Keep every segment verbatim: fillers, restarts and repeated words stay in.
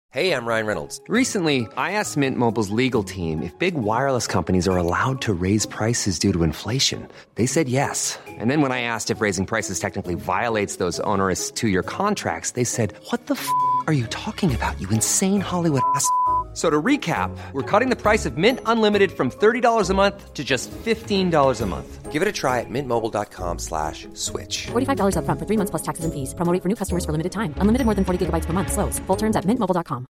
Hey, I'm Ryan Reynolds. Recently, I asked Mint Mobile's legal team if big wireless companies are allowed to raise prices due to inflation. They said yes. And then when I asked if raising prices technically violates those onerous two-year contracts, they said, what the f*** are you talking about, you insane Hollywood ass f- So to recap, we're cutting the price of Mint Unlimited from thirty dollars a month to just fifteen dollars a month. Give it a try at mintmobile.com slash switch. forty-five dollars up front for three months plus taxes and fees. Promo rate for new customers for limited time. Unlimited more than forty gigabytes per month. Slows full terms at mint mobile dot com.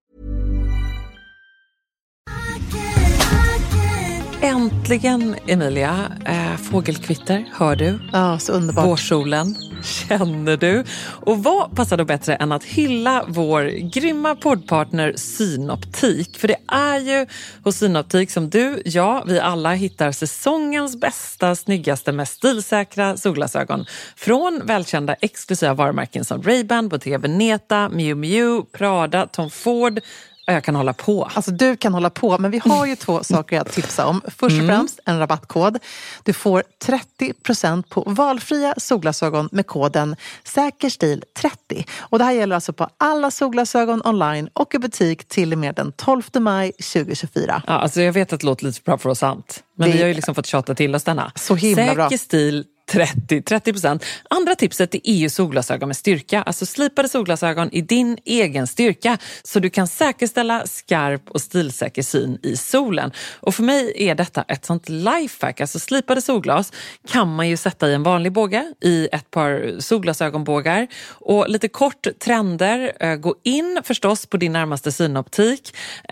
Äntligen, Emilia. Äh, fågelkvitter, hör du? Ja, så underbart. Vårsolen, känner du? Och vad passar då bättre än att hylla vår grymma poddpartner Synoptik? För det är ju hos Synoptik som du, ja, vi alla hittar säsongens bästa, snyggaste, mest stilsäkra solglasögon. Från välkända exklusiva varumärken som Ray-Ban, Bottega Veneta, Miu Miu, Prada, Tom Ford. Jag kan hålla på. Alltså du kan hålla på, men vi har ju två saker att tipsa om. Först och främst en rabattkod. Du får trettio procent på valfria solglasögon med koden säkerstil trettio. Och det här gäller alltså på alla solglasögon online och i butik till och med den tolfte maj tjugohundratjugofyra. Ja, alltså jag vet att det låter lite bra för oss sant. Men det... vi har ju liksom fått tjata till oss denna. Så himla bra. Säker stil trettio, trettio procent. Andra tipset är E U-solglasögon med styrka. Alltså slipade solglasögon i din egen styrka. Så du kan säkerställa skarp och stilsäker syn i solen. Och för mig är detta ett sånt lifehack. Alltså slipade solglas kan man ju sätta i en vanlig båge. I ett par solglasögonbågar. Och lite kort trender. Gå in förstås på din närmaste synoptik.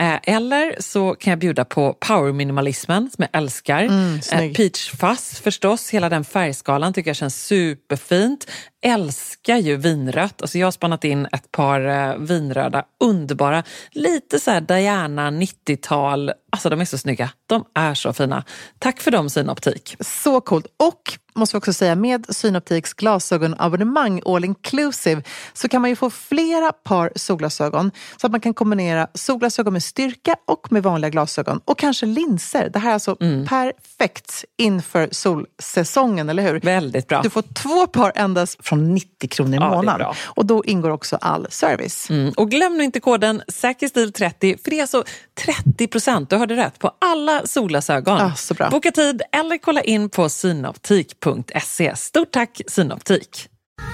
Eller så kan jag bjuda på power minimalismen som jag älskar. Mm, Peach Fuzz förstås. Hela den färgskalan tycker jag känns superfint. Älskar ju vinrött. Alltså jag har spannat in ett par eh, vinröda, underbara. Lite så här Diana nittiotal. Alltså de är så snygga. De är så fina. Tack för dem, Synoptik. Så coolt. Och måste vi också säga, med Synoptiks glasögonabonnemang all inclusive så kan man ju få flera par solglasögon så att man kan kombinera solglasögon med styrka och med vanliga glasögon och kanske linser. Det här är alltså mm. perfekt inför solsäsongen, eller hur? Väldigt bra. Du får två par endast från nittio kronor i ja, månaden. Och då ingår också all service. Mm. Och glöm nu inte koden säkerstil trettio, för det är alltså trettio procent. Du hörde rätt på alla solglasögon. Ja, så bra. Boka tid eller kolla in på synoptik punkt se. Stort tack, Synoptik.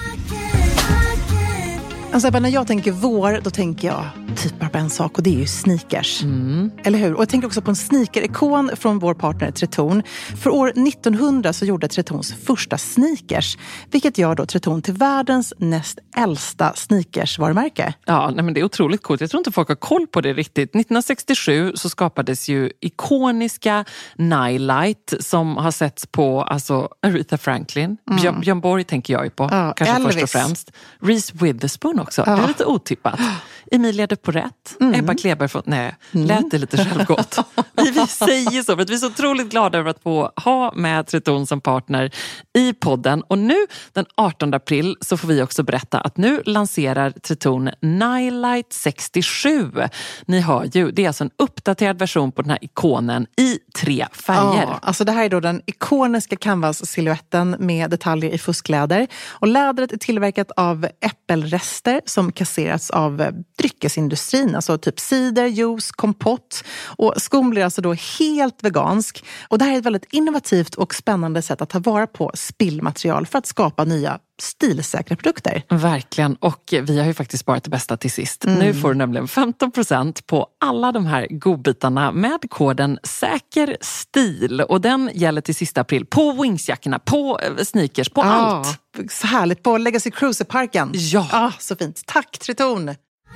Alltså när jag tänker vår, då tänker jag typ bara på en sak, och det är ju sneakers. Mm. Eller hur? Och jag tänker också på en sneaker-ikon från vår partner Tretorn. För år nittonhundra så gjorde Tretorns första sneakers, vilket gör då Tretorn till världens näst äldsta sneakers-varumärke. Ja, nej, men det är otroligt coolt. Jag tror inte folk har koll på det riktigt. nittonhundrasextiosju så skapades ju ikoniska Nightlight som har setts på alltså Aretha Franklin. Mm. Björn, Björn Borg tänker jag ju på. Ja, kanske Elvis. först och främst. Reese Witherspoon också. Ja. Det är lite otippat. Emilia de Porrett. Mm. Ebba Kleber. Från, nej, mm. lät det lite självgott. vi, vi säger så för att vi är så otroligt glada över att få ha med Tretorn som partner i podden. Och nu den artonde april så får vi också berätta att nu lanserar Tretorn Nightlight sextiosju. Ni hör ju, det är alltså en uppdaterad version på den här ikonen i tre färger. Ja, alltså det här är då den ikoniska canvas-silhuetten med detaljer i fuskläder. Och lädret är tillverkat av äppelrester som kasserats av dryckesindustrin, alltså typ cider, juice, kompott. Och skon blir alltså då helt vegansk. Och det här är ett väldigt innovativt och spännande sätt att ta vara på spillmaterial för att skapa nya stilsäkra produkter. Verkligen, och vi har ju faktiskt sparat det bästa till sist. Mm. Nu får du nämligen femton procent på alla de här godbitarna med koden säkerstil. Och den gäller till sista april på Wingsjackorna, på sneakers, på ah, allt. Så härligt, på Legacy Cruiser-parken. Ja. Ah, så fint. Tack, Tretorn!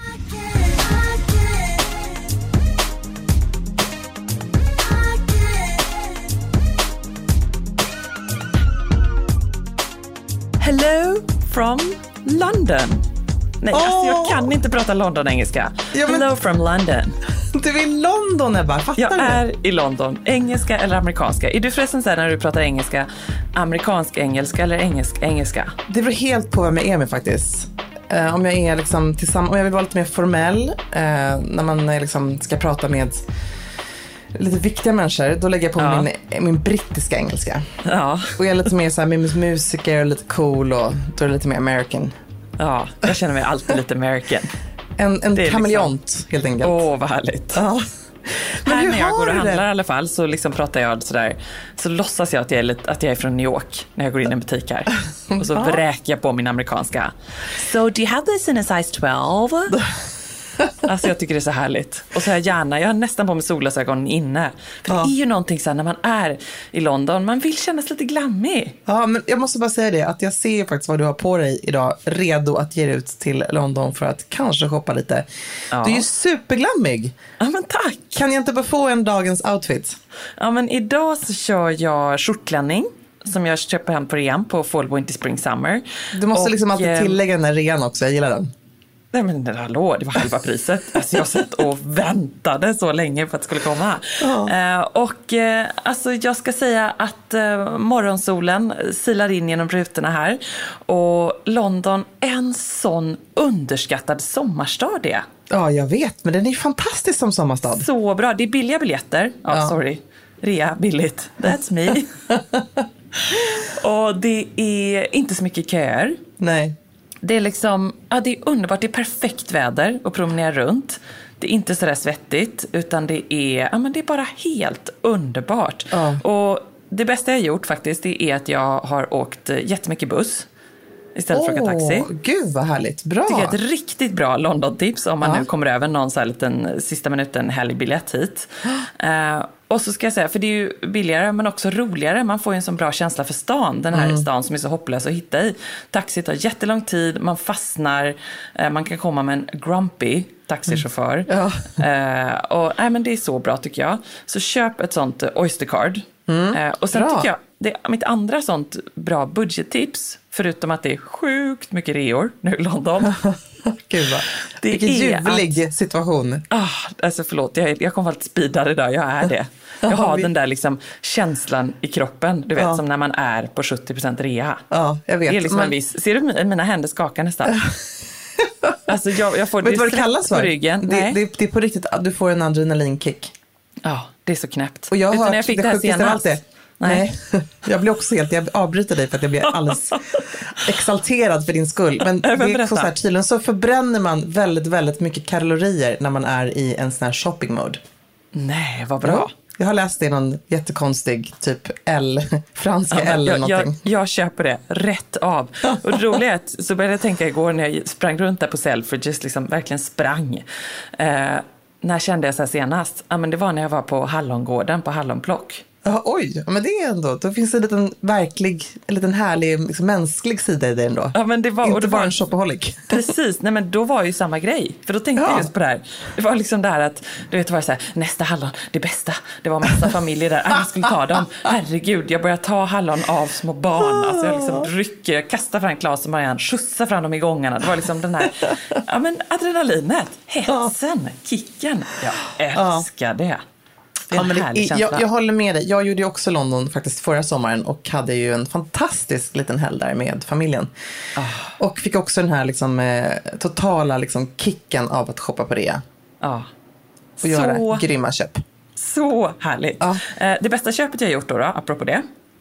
Hello from London. Nej, oh. alltså jag kan inte prata London-engelska. Ja, men... Hello from London. Du är i London, Ebba. Fattar jag du? Jag är i London. Engelska eller amerikanska? Är du förresten så här när du pratar engelska, amerikansk-engelska eller engelsk-engelska? Det beror helt på vem jag är med faktiskt. Uh, om jag är liksom tillsammans, om jag vill vara lite mer formell, uh, när man uh, liksom ska prata med lite viktiga människor, då lägger jag på ja. min, min brittiska engelska. Ja. Och jag är lite mer så här med musiker och lite cool, och då är det lite mer American. Ja, jag känner mig alltid lite American. En, en Det är kameleont liksom, helt enkelt. Åh, vad härligt. Ja. Men Här hur när jag har går och du handlar det? i alla fall så liksom pratar jag sådär, så låtsas jag att jag är, lite, att jag är från New York när jag går in i en butik här. Och så vräker jag på min amerikanska. So do you have this in a size twelve? Alltså jag tycker det är så härligt. Och så har jag gärna, jag har nästan på mig solglasögon inne. För Ja. det är ju någonting så här när man är i London, man vill kännas lite glammig. Ja, men jag måste bara säga det, att jag ser faktiskt vad du har på dig idag, redo att ge ut till London för att kanske shoppa lite. Ja. Du är ju superglammig. Ja men tack. Kan jag inte bara få en dagens outfit? Ja men idag så kör jag skjortklänning som jag köper hem på rean på Fall, Winter, Spring, Summer. Du måste Och, liksom alltid eh, tillägga den där rean också, jag gillar den. Nej men hallå, det var halva priset. Alltså jag satt och väntade så länge för att det skulle komma. Ja. Eh, och eh, alltså jag ska säga att eh, morgonsolen silar in genom rutorna här. Och London, en sån underskattad sommarstad det. Ja, jag vet, men den är fantastisk som sommarstad. Så bra, det är billiga biljetter. Ja, Ja. sorry. Rea, billigt. That's me. Och det är inte så mycket köer. Nej. Det är liksom, ja det är underbart, det är perfekt väder att promenera runt. Det är inte så där svettigt, utan det är, ja men det är bara helt underbart. Ja. Och det bästa jag har gjort faktiskt, det är att jag har åkt jättemycket buss istället för att åka taxi. Åh, gud vad härligt, bra. Det är ett riktigt bra London-tips om man Ja. nu kommer över någon så här liten sista minuten helgbiljett hit. Uh, och så ska jag säga, för det är ju billigare men också roligare. Man får ju en sån bra känsla för stan, den här Mm. stan som är så hopplös att hitta i. Taxi tar jättelång tid, man fastnar, uh, man kan komma med en grumpy taxichaufför. Mm. Uh, och nej, men det är så bra tycker jag. Så köp ett sånt uh, Oystercard. Uh, och sen Bra. tycker jag, det är mitt andra sånt bra budgettips, förutom att det är sjukt mycket reor nu i London. Gud vad. Det Vilken är ljuvlig situation. Ah, alltså förlåt, jag, jag kommer vara lite speedad idag, jag är det. Jag har vi- den där liksom känslan i kroppen, du vet, Ja. som när man är på sjuttio procent rea. Ja, jag vet. Det är liksom Men- en viss, ser du mina händer skakar nästan? Alltså jag, jag får Vet du vad det svett kallas på för? ryggen. Det, Nej. det, det är på riktigt att du får en adrenalinkick. Ja, det är så knäppt. Och jag Vet har du hört när jag fick det det här sjukaste av allt senast? det. Nej. Jag blir också helt, jag avbryter dig för att jag blir alldeles exalterad för din skull. Men det men är berätta. så här, tydligen så förbränner man väldigt, väldigt mycket kalorier när man är i en sån här shopping mode. Nej, vad bra. Jag har läst det i någon jättekonstig typ L, franska Ja, men L eller jag, jag, någonting. jag köper det rätt av. Och det roliga är att så började jag tänka igår när jag sprang runt där på Selfridges, liksom verkligen sprang. Eh, när kände jag så här senast? Ja, men det var när jag var på Hallongården på Hallonplock. Ja, oj, ja, men det är ändå, då finns det en liten verklig, en liten härlig liksom, mänsklig sida i det ändå. Ja, men det var, Inte och det bara var en shopaholic. Precis, nej men då var ju samma grej. För då tänkte Ja. jag just på det här. Det var liksom det här att, du vet, det var så här, nästa hallon, det bästa. Det var massa familjer där, jag skulle ta dem. Herregud, jag börjar ta hallon av små barn. Alltså jag liksom rycker, jag kastar fram Claes och Marianne, skjutsar fram dem i gångarna. Det var liksom den här, ja men adrenalinet, hetsen, kicken. Jag älskar det. Det är Ja, en men det, härlig känsla. jag, jag håller med dig. Jag gjorde ju också London faktiskt förra sommaren och hade ju en fantastisk liten helg där med familjen. Ah. Och fick också den här liksom, eh, totala liksom, kicken av att shoppa på rea. Ja. Och göra Så grymma köp. Så härligt. Ja. Eh, Det bästa köpet jag har gjort då, då, apropå det,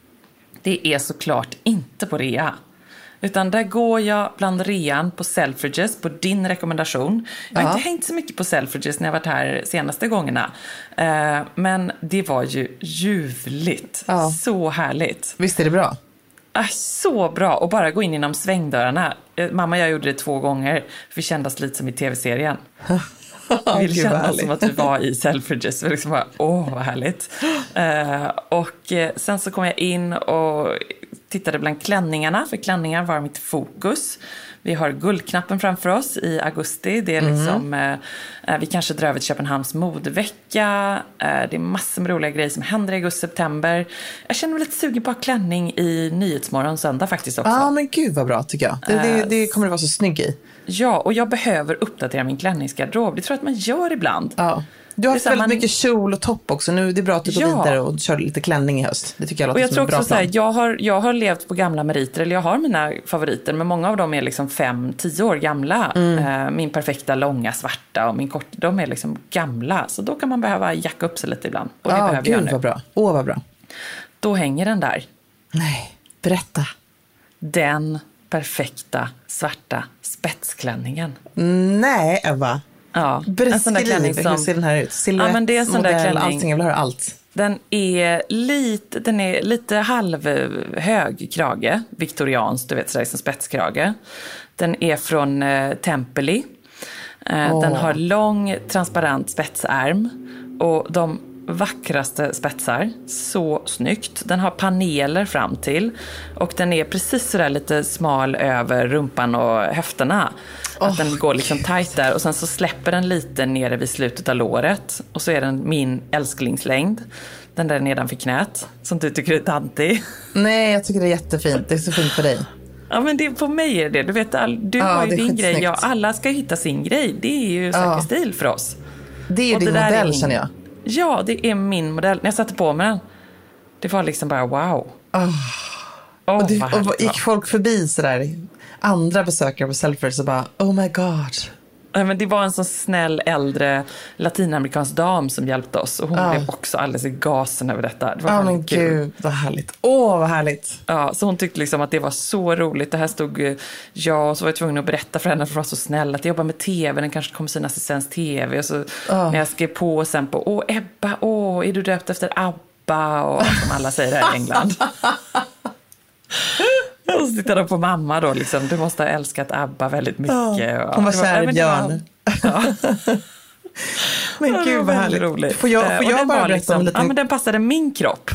det är såklart inte på rea. Utan där går jag bland rean på Selfridges på din rekommendation. Jag har Ja. inte hängt så mycket på Selfridges när jag varit här senaste gångerna. Eh, Men det var ju ljuvligt. Ja. Så härligt. Visst är det bra? Ah, så bra. Och bara gå in genom svängdörrarna. Eh, Mamma och jag gjorde det två gånger. För vi kändes lite som i tv-serien. Vi Gud, vad kände härligt. som att vi var i Selfridges. Vi liksom bara, åh vad härligt. Eh, och eh, sen så kom jag in och tittade bland klänningarna. För klänningar var mitt fokus. Vi har guldknappen framför oss i augusti. Det är liksom, Mm. eh, vi kanske drar över till Köpenhamns modevecka. Eh, det är massor med roliga grejer som händer i augusti-september. Jag känner mig lite sugen på att ha klänning i Nyhetsmorgon söndag faktiskt också. Ja, men gud vad bra tycker jag. Det, det, det kommer du vara så snygg i. Ja, och jag behöver uppdatera min klänningsgarderob. Det tror jag att man gör ibland. Ja. Du har Det är haft så här, väldigt man- mycket kjol och topp också. Nu det är bra att du går Ja. vidare och kör lite klänning i höst. Det tycker jag Och låter jag som tror en bra också så plan. här, jag har, jag har levt på gamla meriter, eller jag har mina favoriter, men många av dem är liksom fem, tio år gamla. Eh, min perfekta långa svarta och min kort, de är liksom gamla. Så då kan man behöva jacka upp sig lite ibland. Och det Ja, behöver jag gud nu. vad bra. Åh, vad bra. Då hänger den där. Nej, berätta. Den perfekta svarta spetsklänningen. Nej, Eva. Ja, Beskriv, en sån där klänning som... hur ser den här ut? Silhuett, ja, men det är en sån modell, där klänning. allting, jag vill höra allt. Den är lite, den är lite halvhög krage, viktorians, du vet, sådär som spetskrage. Den är från eh, Tempeli. Eh, oh. Den har lång, transparent spetsärm och de vackraste spetsar, så snyggt. Den har paneler fram till och den är precis sådär lite smal över rumpan och höfterna. Oh. Att den går liksom tajt där och sen så släpper den lite nere vid slutet av låret och så är den min älsklingslängd. Den där nedanför knät som du tycker är tantig. Nej, jag tycker det är jättefint. Det är så fint för dig. Ja, men det, på mig är det. Du vet, all, du ja, har ju din skitsnyggt. grej. Ja, alla ska hitta sin grej. Det är ju säker ja. stil för oss. Det är ju och din det modell, är känner jag. Ja, det är min modell. När jag satte på mig den, det var liksom bara wow. Oh. Oh, och, du, vad och gick folk förbi sådär, andra besökare på Selfridges och bara, oh my god. Nej, men det var en sån snäll äldre latinamerikansk dam som hjälpte oss. Och hon oh. blev också alldeles i gasen över detta. Det var Ja, oh, men kul. Gud, vad härligt. Åh, oh, vad härligt. Ja, så hon tyckte liksom att det var så roligt. Det här stod jag och så var jag tvungen att berätta för henne för att vara så snäll. Att jag jobbar med tv, den kanske kommer sin assistens tv. Och så oh. när jag skrev på sen på, åh Ebba, åh, är du döpt efter Abba? Och som alla säger här i England. Och så tittade de på mamma då, liksom, du måste ha älskat Abba väldigt mycket. Oh, hon var kär i Björn. Ja. Men ja, gud vad härligt. Roligt. Får jag, får jag bara berätta liksom, om lite? Ja, men den passade min kropp.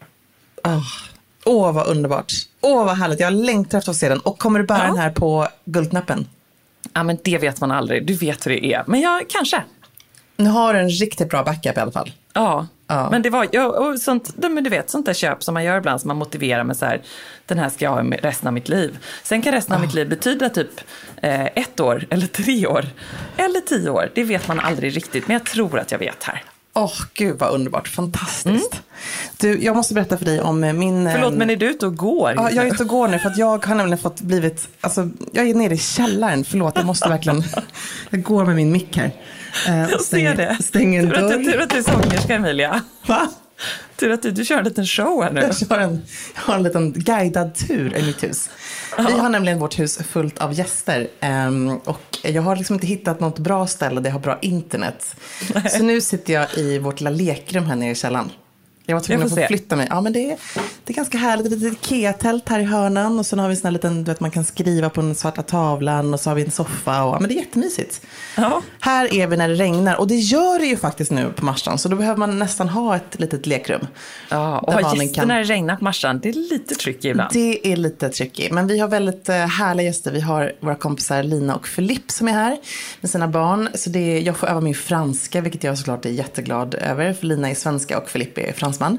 Åh, oh, vad underbart. Åh, oh, vad härligt. Jag längtar efter att se den. Och kommer du bära ja. den här på guldknappen? Ja, men det vet man aldrig. Du vet hur det är. Men jag, kanske. Nu har du en riktigt bra backup i alla fall. Ja, ja. Men det var ja, och sånt, men du vet, sånt där köp som man gör ibland som man motiverar med så här, den här ska jag ha resten av mitt liv. Sen kan resten av ja. mitt liv betyda typ eh, ett år eller tre år eller tio år. Det vet man aldrig riktigt, men jag tror att jag vet här. Åh, oh, gud vad underbart. Fantastiskt. Mm. Du, jag måste berätta för dig om min... Förlåt, men är du ute och går? Ja, jag är ute och går nu för att jag har nämligen fått blivit... Alltså, jag är nere i källaren. Förlåt, jag måste verkligen... Jag går med min mick här. Uh, jag ser det. Stäng en dörr. Tur att du är sångerska, Emilia. Va? Tur att du, du kör en liten show här nu. Jag, kör en, jag har en liten guidad tur i mitt hus. Vi har nämligen vårt hus fullt av gäster. Um, och jag har liksom inte hittat något bra ställe där jag har bra internet. Nej. Så nu sitter jag i vårt lilla lekrum här nere i källaren. Jag var tvungen att få flytta mig. Ja, men det är, det är ganska härligt. Det är ett Ikea-tält här i hörnan. Och så har vi en sån här liten, du vet, man kan skriva på den svarta tavlan. Och så har vi en soffa. Och, ja, men det är jättemysigt. Ja. Här är vi när det regnar. Och det gör det ju faktiskt nu på Marstrand. Så då behöver man nästan ha ett litet lekrum. Ja, och ha gäster kan... när det regnar på Marstrand. Det är lite tricky ibland. Det är lite tricky. Men vi har väldigt uh, härliga gäster. Vi har våra kompisar Lina och Filip som är här med sina barn. Så det är, jag får öva min franska, vilket jag såklart är jätteglad över. För Lina är svenska och Filip är fransman.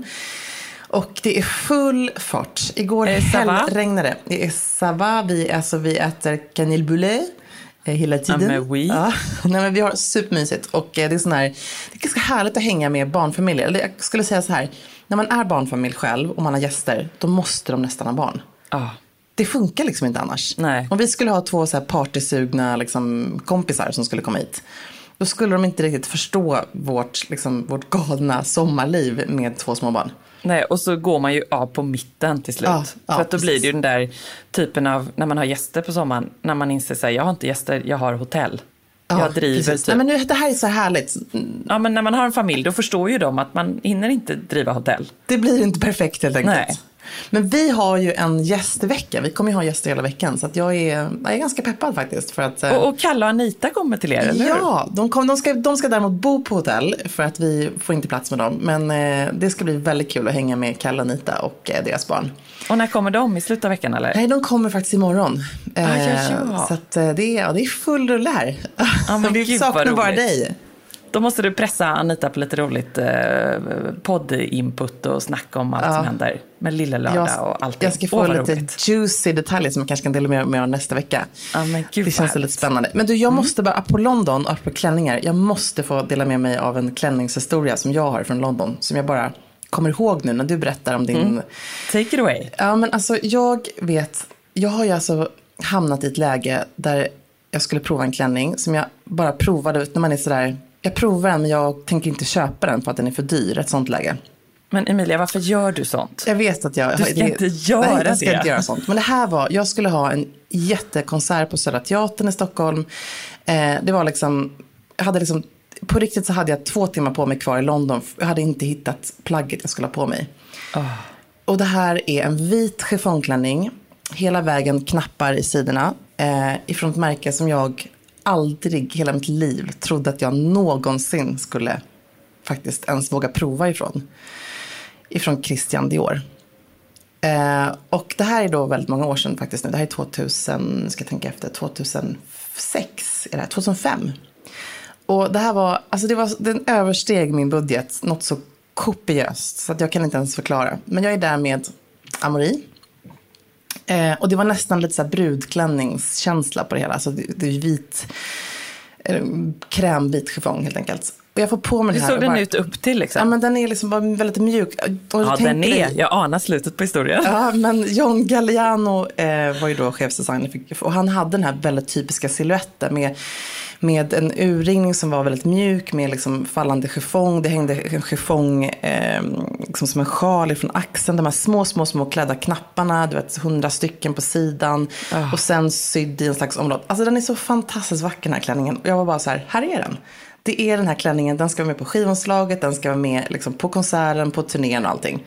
Och det är full fart. Igår helg regnade det. Det är sava. Vi, alltså, vi äter canelboulet eh, hela tiden. Ja, men oui. Ja. Nej, men vi har supermysigt. Och eh, det är sån här, det är ganska härligt att hänga med barnfamiljer. Eller jag skulle säga så här. När man är barnfamilj själv och man har gäster, då måste de nästan ha barn. Ja. Det funkar liksom inte annars. Nej. Om vi skulle ha två så här partysugna liksom, kompisar som skulle komma hit, då skulle de inte riktigt förstå vårt, liksom, vårt galna sommarliv med två små barn. Nej, och så går man ju av på mitten till slut. Ja, ja, för att då precis. blir det ju den där typen av, när man har gäster på sommaren, när man inser sig, jag har inte gäster, jag har hotell. Ja, jag driver typ. Nej, men nu, det här är så härligt. Ja, men när man har en familj, då förstår ju de att man hinner inte driva hotell. Det blir inte perfekt helt enkelt. Nej. Men vi har ju en gästvecka. Vi kommer ju ha gäster hela veckan. Så att jag, är, jag är ganska peppad faktiskt. För att, och, och Kalle och Anita kommer till er, eller hur? Ja, de, kom, de, ska, de ska däremot bo på hotell. För att vi får inte plats med dem. Men eh, det ska bli väldigt kul att hänga med Kalle och Anita och eh, deras barn. Och när kommer de? I slutet av veckan, eller? Nej, de kommer faktiskt imorgon. Ah, ja, ja. Så att, eh, det, är, ja, det är full rulle här. Ja, men vi gud, saknar bara dig. Då måste du pressa Anita på lite roligt eh, podd-input och snacka om allt ja. som händer med Lilla Lördag jag, och allting. Jag ska få oh, lite roligt. juicy detaljer som jag kanske kan dela med mig av nästa vecka. Ja, men gud, det känns lite spännande. Men du, jag mm. måste bara, på London och på klänningar, jag måste få dela med mig av en klänningshistoria som jag har från London. Som jag bara kommer ihåg nu när du berättar om din... Mm. Take it away. Ja, men alltså jag vet, jag har ju alltså hamnat i ett läge där jag skulle prova en klänning som jag bara provade ut när man är sådär... Jag provar den men jag tänker inte köpa den för att den är för dyr, ett sånt läge. Men Emilia, varför gör du sånt? Jag vet att jag... Du ska det, inte göra nej, jag ska det. inte göra sånt. Men det här var... Jag skulle ha en jättekonsert på Södra Teatern i Stockholm. Eh, det var liksom... Jag hade liksom... På riktigt så hade jag två timmar på mig kvar i London. Jag hade inte hittat plagget jag skulle ha på mig. Oh. Och det här är en vit chiffongklänning. Hela vägen knappar i sidorna. Eh, ifrån ett märke som jag aldrig hela mitt liv trodde att jag någonsin skulle faktiskt ens våga prova ifrån. Ifrån Christian Dior. Eh, och det här är då väldigt många år sedan faktiskt nu. Det här är tvåtusen, ska jag tänka efter, tvåtusensex, är det här, tvåtusenfem. Och det här var, alltså det var, den översteg min budget något så kopiöst så att jag kan inte ens förklara. Men jag är där med Amaury. Eh, och det var nästan lite så här brudklänningskänsla på det hela. Alltså det, det är vit, eh, krämvit chiffong helt enkelt. Och jag får på mig det här. Hur såg den bara, ut upp till liksom? Ja, men den är liksom bara väldigt mjuk. Och ja, den är. dig, jag anar slutet på historien. Ja, men John Galliano eh, var ju då chefsdesigner. Och han hade den här väldigt typiska silhuetten med... Med en urringning som var väldigt mjuk. Med liksom fallande chiffong. Det hängde en chiffong eh, liksom som en sjal ifrån axeln. De här små, små, små klädda knapparna. Du vet, hundra stycken på sidan. Oh. Och sen sydd i en slags område. Alltså den är så fantastiskt vacker den här klänningen. Och jag var bara så här, här är den. Det är den här klänningen. Den ska vara med på skivomslaget. Den ska vara med liksom, på konserten, på turnén och allting.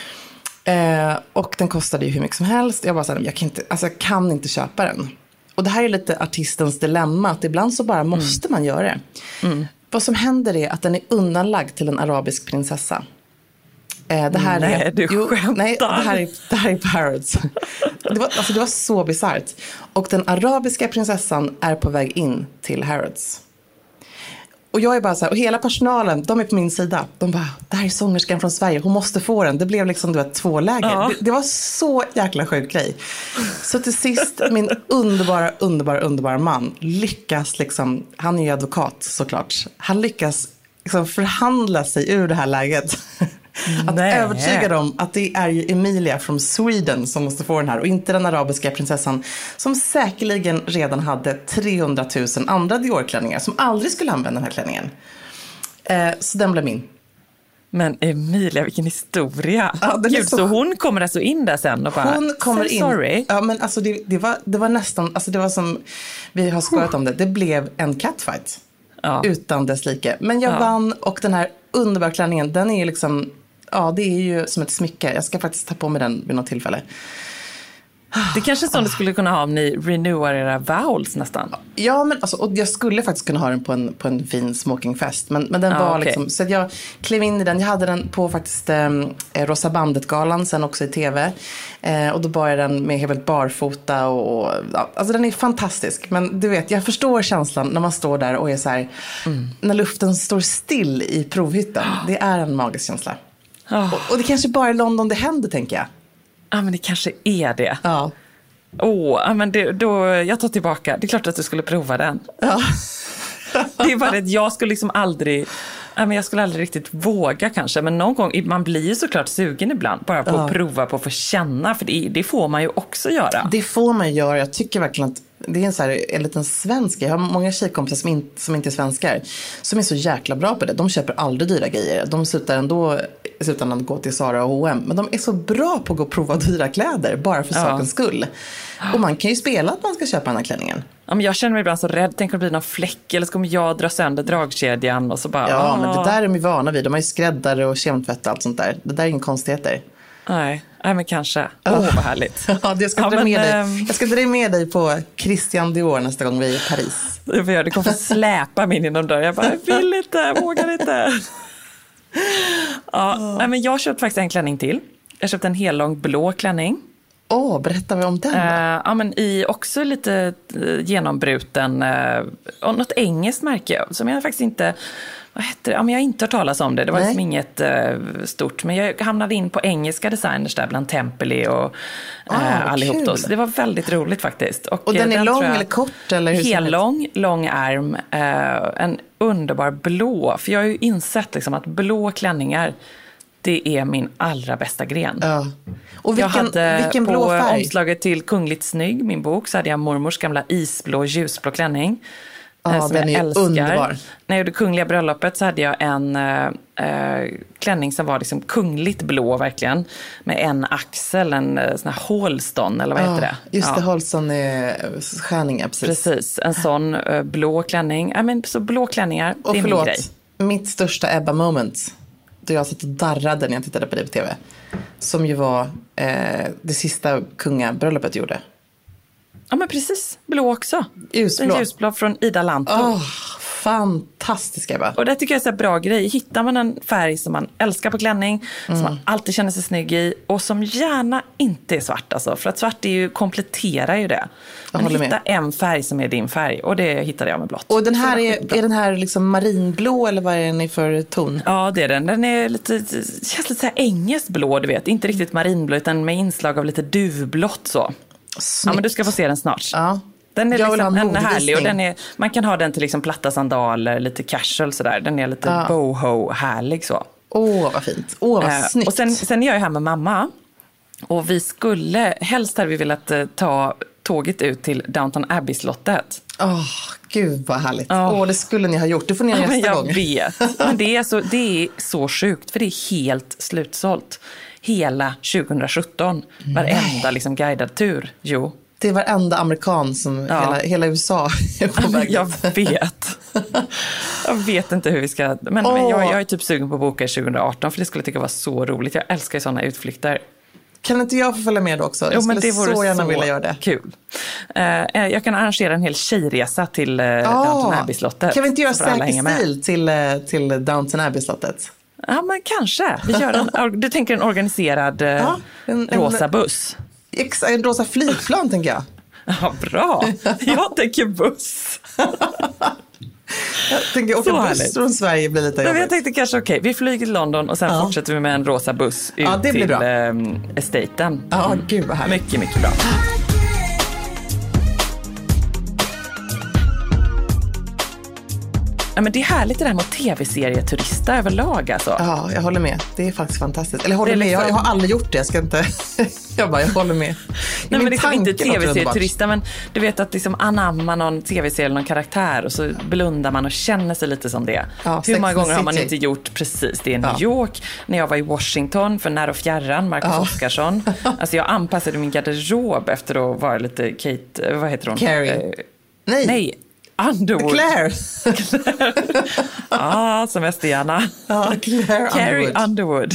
Eh, och den kostade ju hur mycket som helst. Jag bara så här, jag kan inte, alltså jag kan inte köpa den. Och det här är lite artistens dilemma. Att ibland så bara måste mm. man göra det. Mm. Vad som händer är att den är undanlagd till en arabisk prinsessa. Eh, det här nej, är, du jo, skämtar. Nej, det här är, det här är på Harrods. Det var, alltså, det var så bizarrt. Och den arabiska prinsessan är på väg in till Harrods. Och jag är bara så här, och hela personalen, de är på min sida. De bara, det här är sångerskan från Sverige, hon måste få den. Det blev liksom, du vet, två läger. Ja. Det, det var så jäkla sjuk grej. Så till sist, min underbara, underbara, underbara man lyckas liksom, han är ju advokat såklart. Han lyckas liksom förhandla sig ur det här läget. Att Nej. övertyga dem att det är ju Emilia från Sweden som måste få den här och inte den arabiska prinsessan som säkerligen redan hade trehundratusen andra Dior-klänningar som aldrig skulle använda den här klänningen. Eh, så den blev min. Men Emilia, vilken historia. Ja, Gud, så... så hon kommer alltså in där sen och bara, hon kommer in. Sorry. Ja, men alltså det, det, var, det var nästan, alltså det var som vi har skojat om det, det blev en catfight. Ja. Utan dess like. Men jag ja. vann och den här underbara klänningen, den är liksom, ja, det är ju som ett smycke. Jag ska faktiskt ta på mig den vid något tillfälle. Det kanske är som du skulle kunna ha om ni renewar era vowels nästan. Ja, men alltså, och jag skulle faktiskt kunna ha den på en, på en fin smokingfest. Men, men den ah, var okay. liksom, så att jag klev in i den. Jag hade den på faktiskt eh, Rosa Bandet-galan, sen också i tv. Eh, och då bar jag den med helt barfota och, och alltså den är fantastisk. Men du vet, jag förstår känslan när man står där och är så här, mm. när luften står still i provhytten. Det är en magisk känsla. Oh. Och, och det kanske bara är i London det händer, tänker jag. Ja, ah, men det kanske är det. Ja. Åh, oh, men det, då, jag tar tillbaka. Det är klart att du skulle prova den. Ja. Det är bara att jag skulle liksom aldrig, ja, men jag skulle aldrig riktigt våga kanske. Men någon gång, man blir ju såklart sugen ibland. Bara på ja. att prova, på att få känna. För det, det får man ju också göra. Det får man göra. Jag tycker verkligen att det är en, så här, en liten svensk. Jag har många tjejkompisar som, in, som inte är svenskar. Som är så jäkla bra på det. De köper aldrig dyra grejer. De slutar ändå utan att gå till Zara och H och M. Men de är så bra på att gå och prova dyra kläder. Bara för ja. sakens skull. Och man kan ju spela att man ska köpa den här klänningen. Ja, men jag känner mig ibland så rädd. Tänk om det blir någon fläck. Eller så kommer jag dra sönder dragkedjan. Och så bara, ja, åh. men det där är de ju vana vid. De har ju skräddare och kemtvätt och allt sånt där. Det där är inga konstigheter. Nej, nej men kanske. Åh, oh, vad härligt. Ja, jag ska, ja, dra men, med dig. jag ska dra med dig på Christian Dior nästa gång vi är i Paris. Det får jag. Du kommer få släpa mig in inom dörren. Jag bara, jag vill inte, jag vågar inte. Ja, oh. nej, men jag köpte faktiskt en klänning till. Jag köpte en hel lång blå klänning. Åh, oh, berätta vi om den då. Uh, ja, men i också lite uh, genombruten uh, och något engelskt märke som jag faktiskt inte, vad heter det? Ja, men jag har inte hört talas om det. Det var liksom inget uh, stort, men jag hamnade in på engelska designers där bland Tempeli och uh, oh, allihop då. Så det var väldigt roligt faktiskt. Och, och den är den lång eller kort? Eller hur hel lång, lång ärm, uh, en underbar blå. För jag har ju insett liksom att blå klänningar, det är min allra bästa gren. Ja. Och vilken, jag hade vilken blå på färg? Omslaget till Kungligt snygg, min bok, så hade jag mormors gamla isblå, ljusblå klänning. Ja, som den jag är älskar. underbar. När jag gjorde kungliga bröllopet så hade jag en äh, klänning som var liksom kungligt blå verkligen. Med en axel, en äh, sån här Halston eller vad heter det? Just ja. det, Halston är skärningar, precis. Precis, en sån äh, blå klänning. Ja, men så blå klänningar, Och det är förlåt, min grej. mitt största Ebba-moment, då jag satt och darrade när jag tittade på det på tv, som ju var eh, det sista kungabröllopet gjorde. Ja, men precis. Blå också. Ljusblå. En ljusblå från Ida Lanto. Oh, fantastiska Ebba. Och det tycker jag är en bra grej. Hittar man en färg som man älskar på klänning, mm. som man alltid känner sig snygg i och som gärna inte är svart. Alltså, för att svart är ju, kompletterar ju det. Men hitta med. En färg som är din färg och det hittade jag med blått. Och den här är, är den här liksom marinblå eller vad är den för ton? Ja, det är den. Den är lite, känns lite så här engelskt blå, du vet. Inte riktigt marinblå utan med inslag av lite duvblått så. Snyggt. Ja, men du ska få se den snart. Ja. Den är Jag liksom en en härlig och den är, man kan ha den till liksom platta sandaler, lite casual sådär. Den är lite ja. boho-härlig så. Åh, oh, vad fint. Åh, oh, vad eh, snyggt. Och sen, sen är jag ju här med mamma. Och vi skulle, helst hade vi velat eh, ta tåget ut till Downton Abbey-slottet. Åh, oh, gud vad härligt. Åh, oh. oh, det skulle ni ha gjort. Det får ni göra nästa jag gång. Jag vet. Men det är, så, det är så sjukt, för det är helt slutsålt. Hela tjugohundrasjutton. Varenda liksom guidad tur. Jo. Det är varenda amerikan som ja. hela, hela U S A är på väg. Jag vet. Jag vet inte hur vi ska... Men, oh. men jag, jag är typ sugen på att boka i tjugoarton för det skulle jag tycka var så roligt. Jag älskar ju sådana utflykter. Kan inte jag få följa med då också? Jag jo, skulle men det vore så gärna så vilja göra det. Kul. Uh, jag kan arrangera en hel tjejresa till uh, oh. Downton Abbey-slottet. Kan vi inte göra säker stil till, till Downton Abbey-slottet? Ja, men kanske. Vi gör en, du tänker en organiserad uh, ja, en, rosa en, buss? Ex, en rosa flygplan, tänker jag. Ja, bra. Jag tänker buss. Jag tänker åka buss härligt. Från Sverige blir lite jobbigt. Jag tänkte kanske okej, okay, vi flyger till London och sen ja. fortsätter vi med en rosa buss ut ja, det blir till bra. Um, estaten. Ja, mm. gud vad härligt. Mycket, mycket bra. Ja, men det är härligt det där med tv-serieturista överlag alltså. Ja, jag håller med. Det är faktiskt fantastiskt. Eller jag håller med, liksom... jag, jag har aldrig gjort det. Jag ska inte... jag bara, jag håller med. Nej, men liksom inte tv-serieturista, men du vet att liksom anamma någon tv-serie eller någon karaktär och så blundar man och känner sig lite som det. Ja, hur många gånger har man inte gjort precis det i New ja. York, när jag var i Washington för När och fjärran, Marcus ja. Oskarsson. Alltså jag anpassade min garderob efter att vara lite Kate, vad heter hon? Carrie. Eh, nej. Nej. Underwood. Claire. Claire. Ah, semesterhjärna. Ja, Claire Carrie Underwood.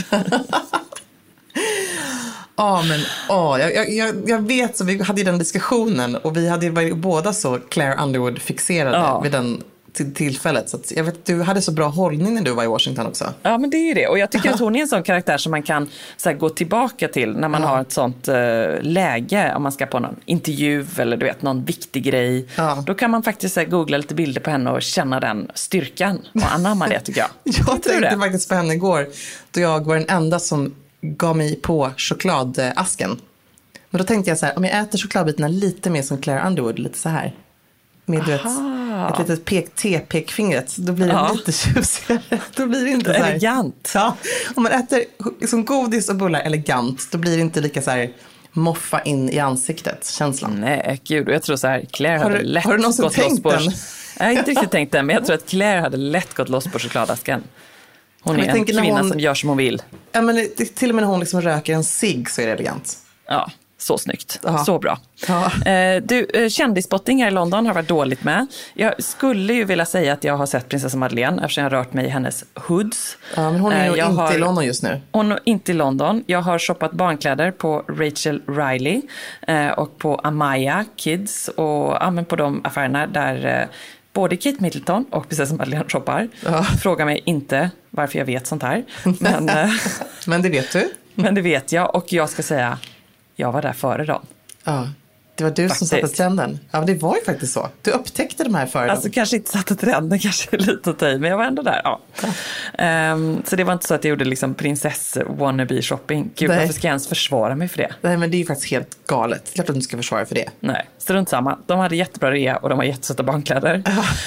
Ja, men åh, jag, jag, jag vet så vi hade ju den diskussionen och vi hade ju båda så Claire Underwood fixerade ja. vid den till tillfället. Så att jag vet, du hade så bra hållning när du var i Washington också. Ja, men det är ju det. Och jag tycker att hon är en sån karaktär som man kan så här, gå tillbaka till när man ja. har ett sånt uh, läge. Om man ska på någon intervju eller du vet, någon viktig grej. Ja. Då kan man faktiskt här, googla lite bilder på henne och känna den styrkan. Och anamma det, tycker jag. Jag tänkte det? faktiskt på henne igår. Då jag var den enda som gav mig på chokladasken. Men då tänkte jag så här, om jag äter chokladbitarna lite mer som Claire Underwood, lite så här. Med du vet, ett litet pek, te-pekfingret. Då blir det ja. lite tjusigare. Då blir det inte så här. Elegant. Ja. Om man äter som godis och bullar elegant, då blir det inte lika så här moffa in i ansiktet, känslan. Nej, gud. Jag tror så här, Claire har hade du, lätt har du någonsin gått tänkt loss på... den? Jag har inte riktigt tänkt den, men jag tror att Claire hade lätt gått loss på chokladasken. Hon är en kvinna hon, som gör som hon vill. Ja, men det, till och med när hon liksom röker en cigg så är det elegant. Ja. Så snyggt. Aha. Så bra. Ja. Eh, du, eh, kändisspotting här i London har varit dåligt med. Jag skulle ju vilja säga att jag har sett prinsessa Madeleine eftersom jag har rört mig i hennes hoods. Ja, men hon är nog eh, inte har, i London just nu. Hon är inte i London. Jag har shoppat barnkläder på Rachel Riley eh, och på Amaya Kids och ja, men på de affärerna där eh, både Kate Middleton och prinsessa Madeleine shoppar. Ja. Fråga mig inte varför jag vet sånt här. Men, eh, men det vet du. Men det vet jag och jag ska säga jag var där före dem. Ja, det var du faktiskt som satte trenden. Ja, men det var ju faktiskt så. Du upptäckte de här före dem. Alltså kanske inte satte trenden, kanske lite att ta i, men jag var ändå där. Ja. Ja. Um, så det var inte så att jag gjorde liksom prinsess-wannabe-shopping. Gud, Nej. varför ska jag ens försvara mig för det? Nej, men det är ju faktiskt helt galet. Klart att du ska försvara för det. Nej, strunt samma. De hade jättebra rea och de har jättesöta barnkläder.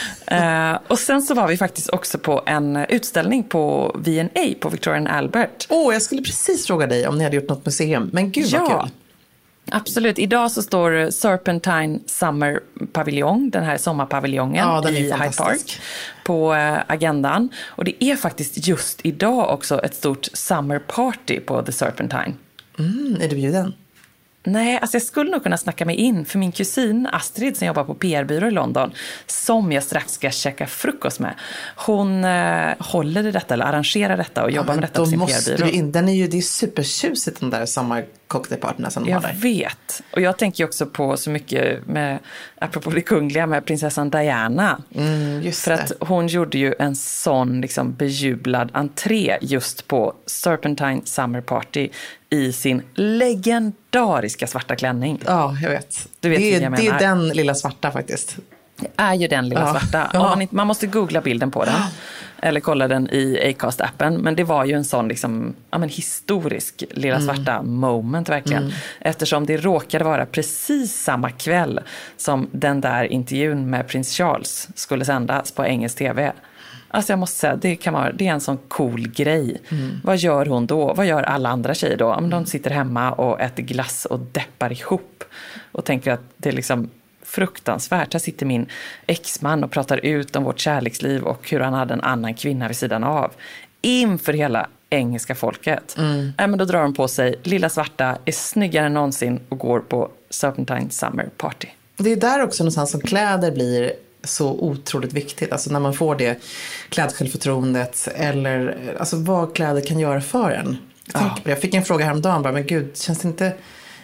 Ja. uh, och sen så var vi faktiskt också på en utställning på V and A på Victoria and Albert. Åh, oh, jag skulle precis fråga dig om ni hade gjort något museum. Men gud vad ja. kul. Absolut. Idag så står Serpentine Summer Paviljong, den här sommarpaviljongen ja, den är i Hyde Park, på agendan. Och det är faktiskt just idag också ett stort summer party på The Serpentine. Mm, är du bjuden? Nej, alltså jag skulle nog kunna snacka mig in för min kusin Astrid som jobbar på P R-byrå i London, som jag strax ska käka frukost med. Hon eh, håller i detta eller arrangerar detta och jobbar ja, med detta på sin P R-byrå. In, den är ju, det är supertjusigt den där sommarcocktailpartnerna som de jag har där. Jag vet. Och jag tänker också på så mycket med, apropå det kungliga, med prinsessan Diana. Mm, just för det. att hon gjorde ju en sån liksom bejublad entré just på Serpentine Summer Party i sin legendariska svarta klänning. Ja, jag vet. Du vet det, är, jag det är den lilla svarta faktiskt. Det är ju den lilla ja. svarta. Ja. Man, man måste googla bilden på den. Eller kolla den i Acast-appen. Men det var ju en sån liksom, ja, men historisk lilla mm. svarta moment verkligen. Mm. Eftersom det råkade vara precis samma kväll som den där intervjun med prins Charles skulle sändas på engelsk tv. Alltså jag måste säga, det, kan vara, det är en sån cool grej. Mm. Vad gör hon då? Vad gör alla andra tjejer då? Om de sitter hemma och äter glass och deppar ihop. Och tänker att det är liksom fruktansvärt. Här sitter min exman och pratar ut om vårt kärleksliv och hur han hade en annan kvinna vid sidan av. Inför hela engelska folket. Mm. Äh, men då drar de på sig lilla svarta, är snyggare än någonsin och går på Serpentine Summer Party. Det är där också någonstans som kläder blir så otroligt viktigt. Alltså när man får det klädsjälvförtroendet eller alltså vad kläder kan göra för en. Jag, ja. jag fick en fråga häromdagen bara, men gud, känns det inte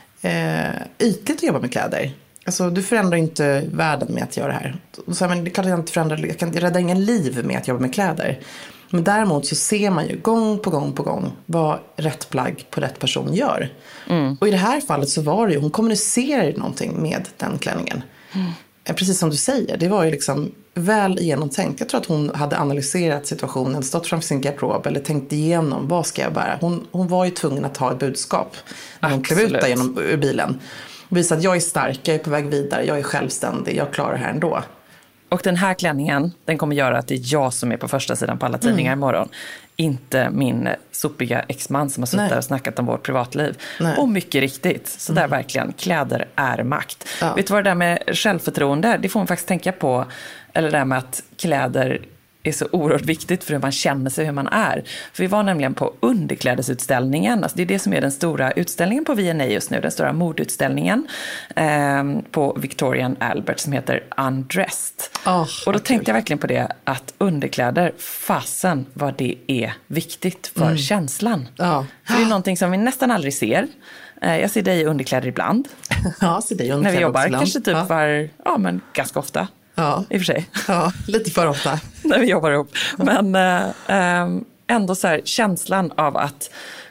eh, ytligt att jobba med kläder? Alltså du förändrar inte världen med att göra det här. Och så, men det kan jag inte förändra, jag kan rädda ingen liv med att jobba med kläder. Men däremot så ser man ju gång på gång på gång vad rätt plagg på rätt person gör. Mm. Och i det här fallet så var det ju, hon kommunicerar någonting med den klänningen. Mm. Precis som du säger, det var ju liksom väl genomtänkt. Jag tror att hon hade analyserat situationen, stått framför sin garderob eller tänkt igenom, vad ska jag bära? Hon, hon var ju tvungen att ha ett budskap när hon klev ut där genom ur bilen. Visa att jag är stark, jag är på väg vidare, jag är självständig, jag klarar det här ändå. Och den här klänningen, den kommer göra att det är jag som är på första sidan på alla tidningar mm. imorgon. Inte min sopiga exman som har suttit där och snackat om vårt privatliv. Nej. Och mycket riktigt, så där mm. verkligen, kläder är makt. Ja. Vet du vad det där med självförtroende, det får man faktiskt tänka på. Eller det där med att kläder är så oerhört viktigt för hur man känner sig, hur man är. För vi var nämligen på underklädesutställningen. Alltså det är det som är den stora utställningen på V N A just nu. Den stora modutställningen eh, på Victorian Albert som heter Undressed. Oh, och då tänkte jag verkligen på det att underkläder, fasen vad det är viktigt för mm. känslan. Oh. För det är någonting som vi nästan aldrig ser. Eh, jag ser dig i underkläder ibland. Ja, ser dig i underkläder när vi jobbar. Också. Kanske typ ja. var, ja men ganska ofta. Ja. I och för sig. Ja, lite för ofta. När vi jobbar ihop. Men äh, ändå så här, känslan av att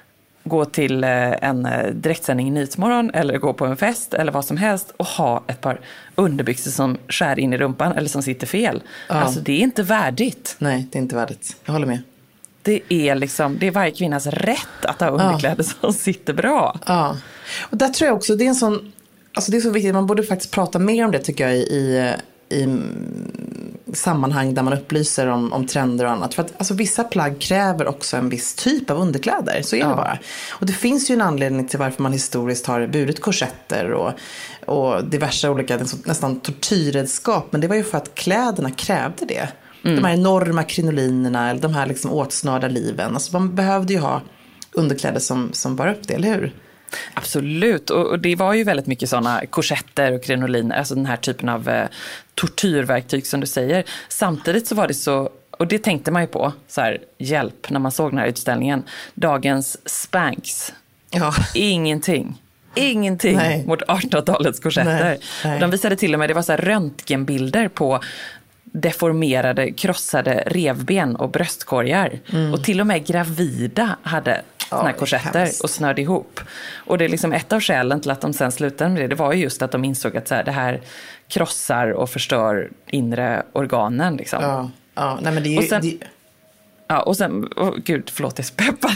gå till äh, en direktsändning i Nyhetsmorgon eller gå på en fest eller vad som helst och ha ett par underbyxor som skär in i rumpan eller som sitter fel. Ja. Alltså det är inte värdigt. Nej, det är inte värdigt. Jag håller med. Det är liksom, det är varje kvinnas rätt att ha underkläder ja. som sitter bra. Ja. Och där tror jag också, det är en sån, alltså det är så viktigt, man borde faktiskt prata mer om det tycker jag i i sammanhang där man upplyser om, om trender och annat. För att alltså, vissa plagg kräver också en viss typ av underkläder. Så är ja. det bara. Och det finns ju en anledning till varför man historiskt har burit korsetter och, och diverse olika nästan tortyrredskap. Men det var ju för att kläderna krävde det. Mm. De här enorma krinolinerna eller de här liksom åtsnörda liven. Alltså, man behövde ju ha underkläder som, som bar upp det, eller hur? Absolut, och, och det var ju väldigt mycket sådana korsetter och krinoliner, alltså den här typen av eh, tortyrverktyg som du säger. Samtidigt så var det så, och det tänkte man ju på, så här, hjälp när man såg den här utställningen. Dagens Spanx, ja. ingenting. Ingenting nej. mot artonhundratalets korsetter. Nej, nej. De visade till och med, det var så här röntgenbilder på deformerade, krossade revben och bröstkorgar. Mm. Och till och med gravida hade såna här korsetter och snörde ihop. Och det är liksom ett av skälen till att de sen slutade med det. Det var ju just att de insåg att så här, det här krossar och förstör inre organen. Liksom. Ja, ja. Nej, men det är ju... Och sen, det... ja, och sen, oh, gud, förlåt, jag speppar.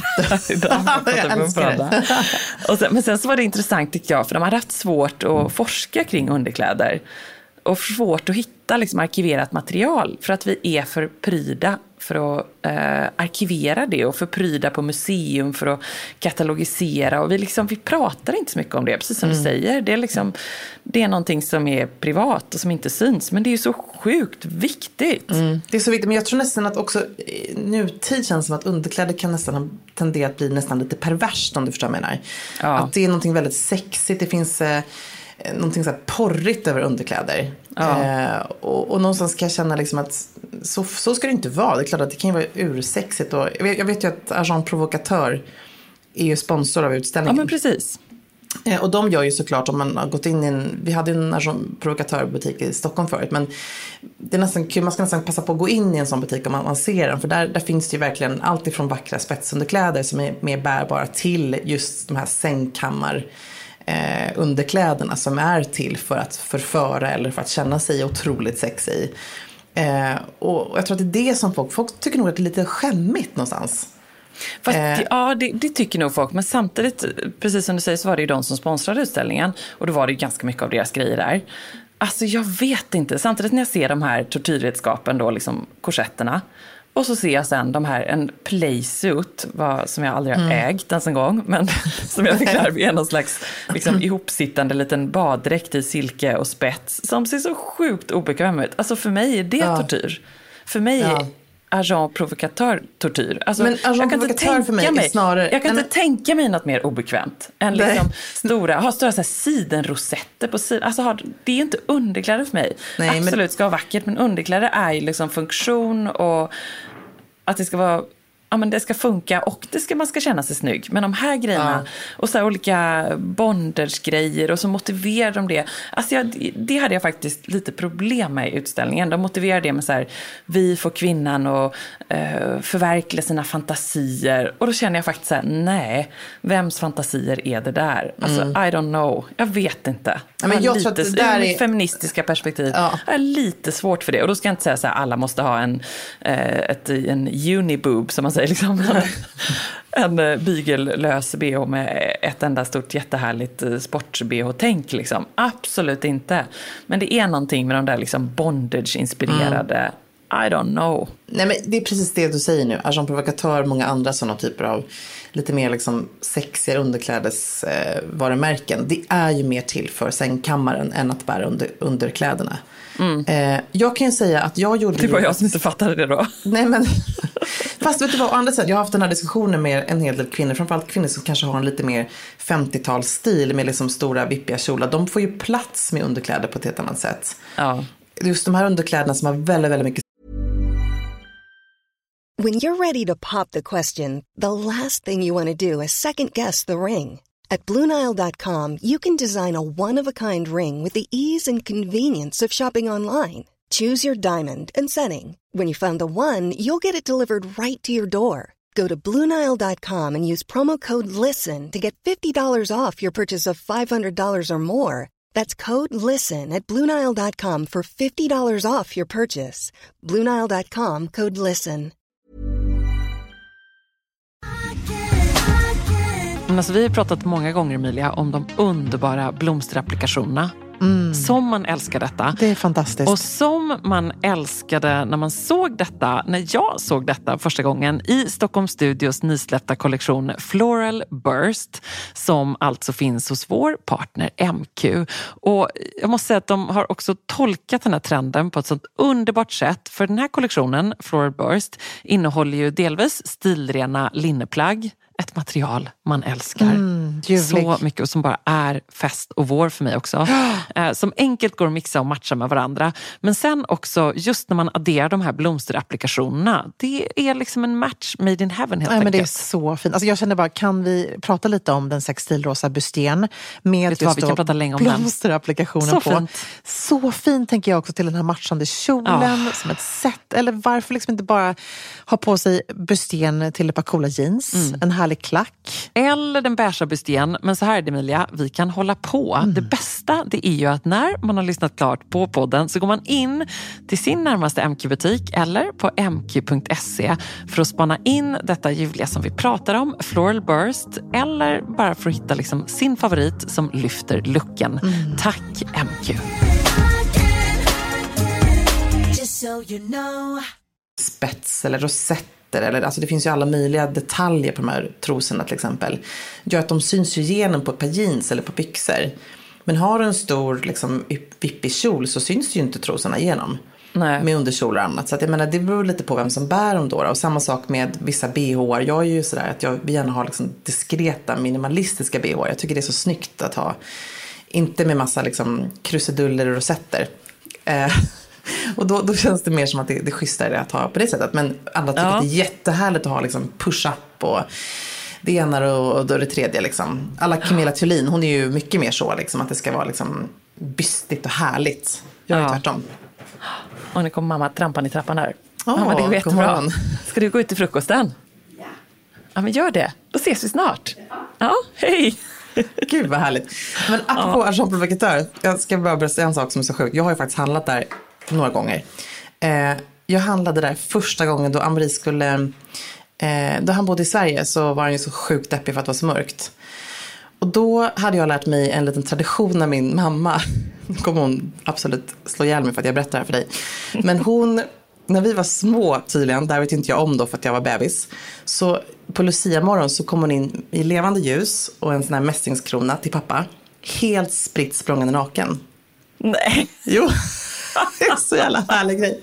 Jag älskar det. Och sen, men sen så var det intressant tycker jag, för de hade haft svårt att forska kring underkläder. Och svårt att hitta liksom, arkiverat material för att vi är för pryda för att eh, arkivera det och förpryda på museum för att katalogisera. Och vi, liksom, vi pratar inte så mycket om det, precis som mm. du säger. Det är, liksom, det är någonting som är privat och som inte syns. Men det är ju så sjukt viktigt. Mm. Det är så viktigt, men jag tror nästan att också nutid känns som att underkläder kan nästan tendera att bli nästan lite perverst, om du förstår vad jag menar. Ja. Att det är någonting väldigt sexigt, det finns eh, någonting så här porrigt över underkläder. Ja. Eh, och, och någonstans kan jag känna liksom att så, så ska det inte vara. Det är klart att det kan ju vara ursexigt. Och jag, vet, jag vet ju att Agent Provocateur är ju sponsor av utställningen. Ja, men precis. Eh, och de gör ju såklart, om man har gått in i en, vi hade ju en Agent Provocateur-butik i Stockholm förut, men det är nästan kul, man ska nästan passa på att gå in i en sån butik om man, man ser den, för där, där finns det ju verkligen allt ifrån vackra spetsunderkläder som är mer bärbara till just de här sängkammar Eh, underkläderna som är till för att förföra eller för att känna sig otroligt sexig. Eh, och, och jag tror att det är det som folk, folk tycker nog att det är lite skämmigt någonstans. Fast, eh, ja, det, det tycker nog folk. Men samtidigt, precis som du säger, så var det ju de som sponsrade utställningen. Och då var det ju ganska mycket av deras grejer där. Alltså jag vet inte. Samtidigt när jag ser de här tortyrredskapen då, liksom korsetterna. Och så ser jag sen de här, en playsuit vad, som jag aldrig har mm. ägt ens en gång. Men som jag fick lära mig är någon slags liksom, ihopsittande liten baddräkt i silke och spets. Som ser så sjukt obekväm ut. Alltså för mig är det ja. tortyr. För mig ja. är Agent Provocateur tortyr. Alltså, men Agent Provocateur för mig, mig är snarare... Jag kan nej, inte men... tänka mig något mer obekvämt. Än liksom stora, ha stora så här sidenrosetter på sidan. Alltså har, det är ju inte underkläder för mig. Nej, Absolut men... ska vara vackert, men underkläder är ju liksom funktion och att det ska vara, ja men det ska funka och det ska, man ska känna sig snygg. Men de här grejerna ja. och så här olika bondage-grejer och så motiverar de det. Alltså jag, det hade jag faktiskt lite problem med i utställningen. De motiverar det med så här, vi får kvinnan att uh, förverkliga sina fantasier. Och då känner jag faktiskt så här, nej, vems fantasier är det där? Alltså mm. I don't know, jag vet inte. Ja, men jag lite, tror att det där är... feministiska perspektiv ja. är lite svårt för det. Och då ska jag inte säga så här, alla måste ha en, uh, ett, en uniboob som man säger liksom. En bygellös B H med ett enda stort jättehärligt sport-B H-tänk liksom. Absolut inte. Men det är någonting med de där liksom bondage-inspirerade mm. I don't know. Nej, men det är precis det du säger nu. Agent Provocateur, många andra sådana typer av lite mer liksom sexiga underklädesvarumärken. Eh, det är ju mer till för sängkammaren än att bära under, underkläderna. Mm. Eh, jag kan ju säga att jag gjorde... Det var jag som inte fattade det då. Nej, men... Fast vet du vad, å andra sidan, jag har haft den här diskussionen med en hel del kvinnor, framförallt kvinnor som kanske har en lite mer femtiotalsstil med liksom stora vippiga kjolar. De får ju plats med underkläder på ett helt annat sätt. Ja. Just de här underkläderna som har väldigt, väldigt mycket. When you're ready to pop the question, the last thing you want to do is second guess the ring. At Blue Nile dot com, you can design a one-of-a-kind ring with the ease and convenience of shopping online. Choose your diamond and setting. When you find the one, you'll get it delivered right to your door. Go to Blue Nile dot com and use promo code LISTEN to get fifty dollars off your purchase of five hundred dollars or more. That's code LISTEN at Blue Nile dot com for fifty dollars off your purchase. Blue Nile dot com, code LISTEN. Alltså, vi har pratat många gånger, Emilia, om de underbara blomsterapplikationerna. Mm. Som man älskar detta. Det är fantastiskt. Och som man älskade när man såg detta, när jag såg detta första gången i Stockholm Studios nysläppta kollektion Floral Burst, som alltså finns hos vår partner M Q. Och jag måste säga att de har också tolkat den här trenden på ett sånt underbart sätt. För den här kollektionen, Floral Burst, innehåller ju delvis stilrena linneplagg. Ett material man älskar mm, så mycket och som bara är fest och vår för mig också. Eh, som enkelt går att mixa och matcha med varandra. Men sen också, just när man adderar de här blomsterapplikationerna, det är liksom en match made in heaven helt Nej, enkelt. Men det är så fint. Alltså jag känner bara, kan vi prata lite om den sextilrosa busten med Vet just vad, vi kan prata länge om blomsterapplikationen så på. Fint. Så fint tänker jag också till den här matchande kjolen oh. som ett sätt. Eller varför liksom inte bara ha på sig busten till ett par coola jeans, mm. en härlig klack. Eller den beiga busten. Men så här är det, Emilia, vi kan hålla på. Mm. Det bästa det är ju att när man har lyssnat klart på podden så går man in till sin närmaste M Q-butik eller på m q punkt se för att spana in detta ljuvliga som vi pratar om, Floral Burst, eller bara för att hitta liksom sin favorit som lyfter looken. Mm. Tack M Q! Just so you know, spets eller rosetter. Eller, alltså det finns ju alla möjliga detaljer på de här trosorna till exempel. Gör att de syns ju igenom på ett par jeans eller på byxor. Men har du en stor liksom, vippig kjol så syns ju inte trosorna igenom. Nej. Med underkjol och annat. Så att jag menar, det beror lite på vem som bär dem då. Och samma sak med vissa B H-ar. Jag är ju sådär att jag vill gärna ha liksom diskreta, minimalistiska B H-ar. Jag tycker det är så snyggt att ha. Inte med massa liksom krusiduller och rosetter. Eh, och då, då känns det mer som att det, det är schysstare att ha på det sättet. Men alla tycker ja. att det är jättehärligt att ha liksom push-up och det ena och, och då det tredje. Liksom. Alla Camilla Thulin, hon är ju mycket mer så liksom, att det ska vara liksom bystigt och härligt. Jag är ja. tvärtom. Och nu kommer mamma trampan i trappan här. Oh, mamma, det går jättebra. Ska du gå ut till frukosten? Ja. Ja, men gör det. Då ses vi snart. Ja, ja hej. Gud vad härligt. Men apropå ja. Agent Provocateur, jag ska bara berätta en sak som är så sjuk. Jag har ju faktiskt handlat där några gånger. Eh, jag handlade där första gången då Amri skulle... Eh, då han bodde i Sverige så var han ju så sjukt deppig för att det var så mörkt. Och då hade jag lärt mig en liten tradition av min mamma. Nu kommer hon absolut slå ihjäl mig för att jag berättar det här för dig. Men hon, när vi var små tydligen, där vet inte jag om då för att jag var bebis. Så på Lucia morgon så kom hon in i levande ljus och en sån här mässingskrona till pappa. Helt spritt språngande naken. Nej. Jo, det är så jävla härlig grej.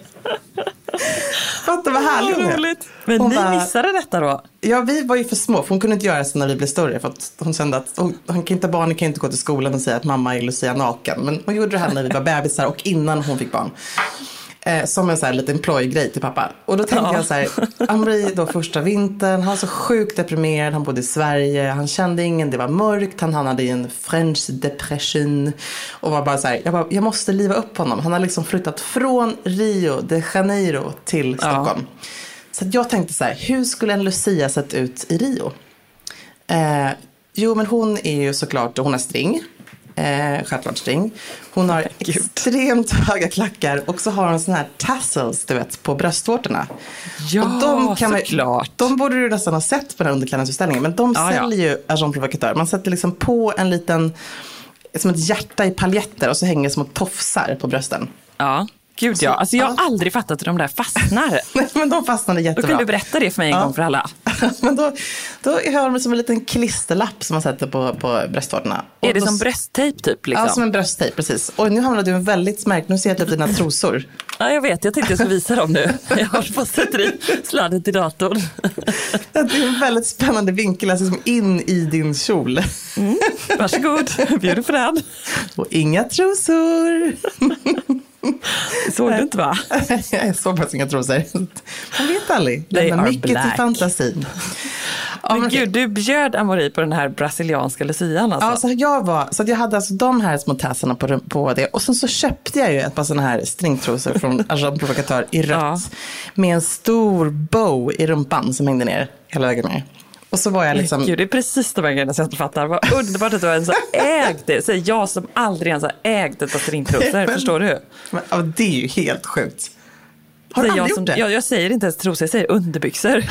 Fattar vad härligt hon är. Men hon ni bara, missade detta då? Ja, vi var ju för små. För hon kunde inte göra så när vi blev större. För att hon kände att hon, hon kan inte, barnen kan inte gå till skolan och säga att mamma är Lucia naken. Men hon gjorde det här när vi var bebisar och innan hon fick barn. Eh, som en så här liten plojgrej till pappa. Och då tänkte ja. jag så här, Amri då första vintern, han var så sjukt deprimerad, han bodde i Sverige, han kände ingen, det var mörkt, han hamnade i en French depression och var bara så här, jag, bara, jag måste liva upp honom. Han har liksom flyttat från Rio de Janeiro till Stockholm. Ja. Så jag tänkte så här, hur skulle en Lucia sett ut i Rio? Eh, jo, men hon är ju såklart, hon har string. Eh, självklart string. Hon har extremt höga klackar och så har hon såna här tassels, du vet, på bröstvårtorna. Ja, och de kan man, såklart. De borde du nästan ha sett på den här underklädnadsutställningen. Men de ja, säljer ja. ju Agent Provocateur. Man sätter liksom på en liten, som ett hjärta i paljetter och så hänger små tofsar på brösten. Ja. Gud ja, alltså jag har ja. aldrig fattat hur de där fastnar. Nej, men de fastnade jättebra. Då kan du berätta det för mig en ja. gång för alla. Men då, då har de som en liten klisterlapp som man sätter på, på bröstvårtorna. Är det då, som brösttejp typ? Liksom? Ja, som en brösttejp, precis. Och nu hamnade du en väldigt märkt, nu ser jag typ dina trosor. Ja, jag vet, jag tänkte jag ska visa dem nu. Jag har fått sätta i sladden till datorn. Det är en väldigt spännande vinkel, alltså som in i din kjol. Mm, varsågod, bjuder på den. Och inga trosor. Såg du inte va? Jag såg faktiskt inga trosor. Man vet aldrig. Det är mycket black. Till fantasin. Men ja, gud, du bjöd Amori på den här brasilianska lucian alltså. Ja, så jag var, så jag hade alltså de här små tassarna på, på det. Och sen så köpte jag ju ett par sådana här stringtrosor från Agent Provocateur i rött. Ja. Med en stor bow i rumpan som hängde ner hela vägen ner. Och så var jag liksom... Gud, det är precis de här grejerna som jag inte fattar. Vad underbart att du har en så ägd det. Så jag som aldrig ens har ägt ett par stringtrosor, förstår du? Men, ja, det är ju helt sjukt. Har du aldrig jag, som, gjort det? jag, jag säger inte ens trosor, jag säger underbyxor.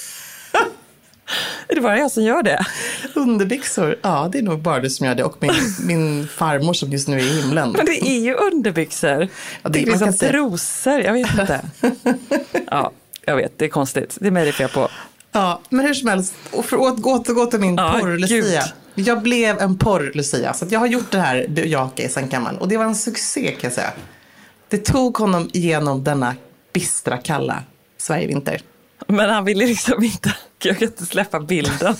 Är det bara jag som gör det? Underbyxor? Ja, det är nog bara du som gör det. Och min, min farmor som just nu är i himlen. Men det är ju underbyxor. Ja, det är liksom trosor, jag vet inte. Ja, jag vet, det är konstigt. Det är mig det fel på. Ja, men hur som helst, och för att återgå till min ja, porr-Lucia. Jag blev en porr-Lucia, så att jag har gjort det här bejaka i sängkammaren. Och det var en succé, kan jag säga. Det tog honom igenom denna bistra, kalla Sverigevinter. Men han ville liksom inte, jag kan inte släppa bilden.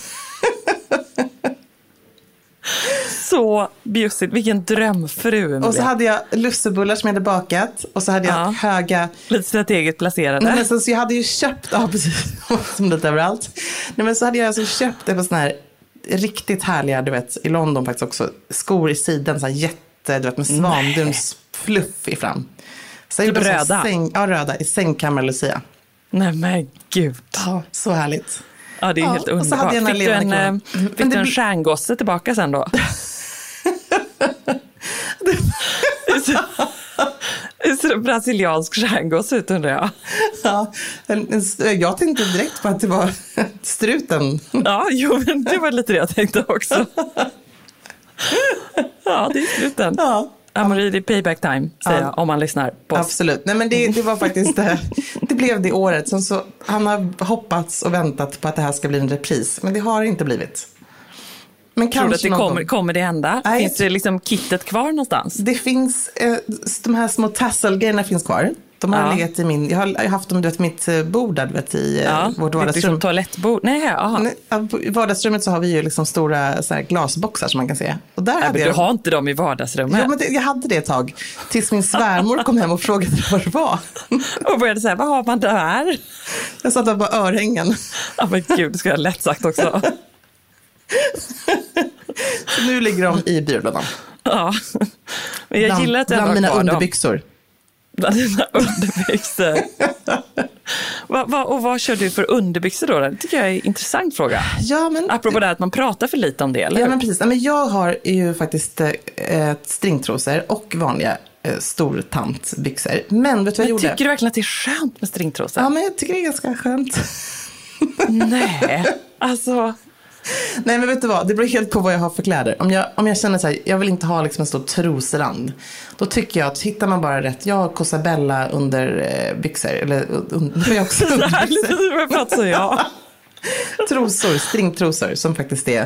Så bjussigt, vilken drömfru. Och så hade jag lussebullar som jag hade bakat. Och så hade jag ja. höga... Lite strategiskt placerade. Nej, men så, så jag hade ju köpt, ja precis, som lite överallt. Nej, men så hade jag alltså köpt ett par sådana här riktigt härliga, du vet, i London faktiskt också, skor i sidan, så här jätte, du vet, med svanduns fluff i fram. Så typ röda? Säng, ja, röda, i sängkammaren Lucia. Nej men gud. Ja, så härligt. Ja, det är ja, helt underbart. Fick du en, äh, fick du en stjärngosse tillbaka sen då? Hur ser en brasiliansk stjärngosse ut, undrar jag? Ja, jag tänkte direkt på att det var struten. Ja, jo, men det var lite det jag tänkte också. Ja, det är struten. Ja, Amori, det är payback time, säger Ja. jag, om man lyssnar på oss. Absolut. Nej, men det, det var faktiskt det. Det blev det året. Sen så, han har hoppats och väntat på att det här ska bli en repris. Men det har det inte blivit. Men Tror du att det någon kommer, gång. kommer det hända? Nej. Finns det liksom kittet kvar någonstans? Det finns, eh, de här små tasselgrejerna finns kvar. De har Ja. legat i min, jag har, jag har haft dem, du vet, mitt eh, bord där, du vet, i eh, Ja, vårt det är vardagsrum. liksom toalettbord. Nej, aha. Nej, ja, I vardagsrummet så har vi ju liksom stora så här, glasboxar som man kan se. Och där Nej, hade men jag du har inte dem i vardagsrummet. Jo, men det, jag hade det ett tag. Tills min svärmor kom hem och frågade vad det var. Och började säga, vad har man där? Jag satt där på örhängen. Ja, men gud, det ska jag lätt sagt också. Så nu ligger de i byrålådan. Ja, men jag Bland, gillar att jag bland har mina kvar dem. underbyxor. Bland dina underbyxor. va, va, och vad kör du för underbyxor då? Det tycker jag är en intressant fråga. Ja, men, Apropå det här att man pratar för lite om det, eller ja, hur? men precis. Ja, men jag har ju faktiskt eh, stringtrosor och vanliga eh, stortantbyxor. Men vet du vad jag Men gjorde? tycker du verkligen att det är skönt med stringtrosor? Ja, men jag tycker det är ganska skönt. Nej, alltså... Nej, men vet du vad? Det beror helt på vad jag har för kläder. Om jag, om jag känner så här, jag vill inte ha liksom en stor trosrand. Då tycker jag att hittar man bara rätt. Jag har Cosabella under eh, byxor. Eller under, jag också underbyxor. Jag pratar så, ja. Trosor, stringtrosor som faktiskt är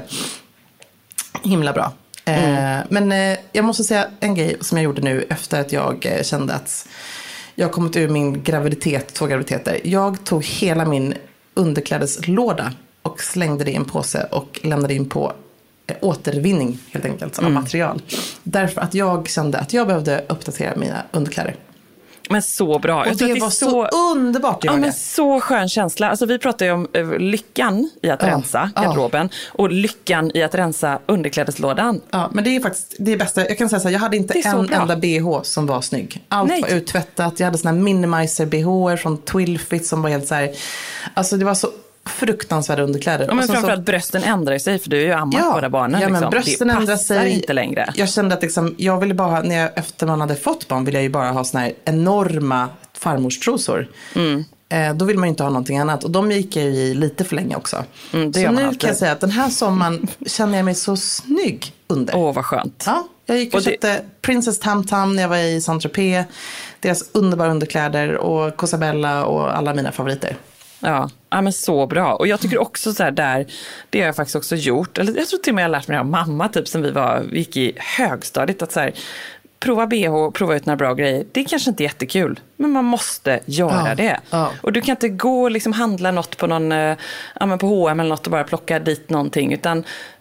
himla bra. Mm. Eh, men eh, jag måste säga en grej som jag gjorde nu efter att jag eh, kände att jag kommit ur min graviditet, två graviditeter. Jag tog hela min underklädeslåda och slängde det i en påse och lämnade in på eh, återvinning helt enkelt av mm. material. Därför att jag kände att jag behövde uppdatera mina underkläder. Men så bra. Och jag tror det att var så, så underbart att ja, göra men det. så skön känsla. Alltså, vi pratar ju om uh, lyckan i att ja. rensa garderoben ja. och lyckan i att rensa underklädeslådan. Ja, men det är faktiskt det bästa. Jag kan säga så här, jag hade inte en bra. enda B H som var snygg. Allt Nej. var uttvättat. Jag hade såna här minimizer-B H från Twilfit som var helt så här, alltså det var så fruktansvärda underkläder. Ja, men framförallt så, brösten ändrar sig, för du är ju ammat ja, båda barnen. Ja, men liksom. brösten det ändrar sig. inte längre. Jag kände att liksom, jag ville bara, när jag, efter man hade fått barn, ville jag ju bara ha såna här enorma farmorstrosor. Mm. Eh, då vill man ju inte ha någonting annat. Och de gick jag ju i lite för länge också. Mm, så nu kan jag säga att den här sommaren känner jag mig så snygg under. Åh, vad skönt. Ja, jag gick och, och köpte det... Princess Tam Tam när jag var i Saint-Tropez. Deras underbara underkläder och Cosabella och alla mina favoriter. Ja, ja, men så bra. Och jag tycker också så här där, det har jag faktiskt också gjort. Eller jag tror till och med jag har lärt mig det av mamma, typ sen vi, var, vi gick i högstadiet, att så här, prova B H, prova ut några bra grejer. Det är kanske inte jättekul, men man måste göra ja, det. Ja. Och du kan inte gå och liksom handla något på någon, ja, men på H och M eller något och bara plocka dit någonting, utan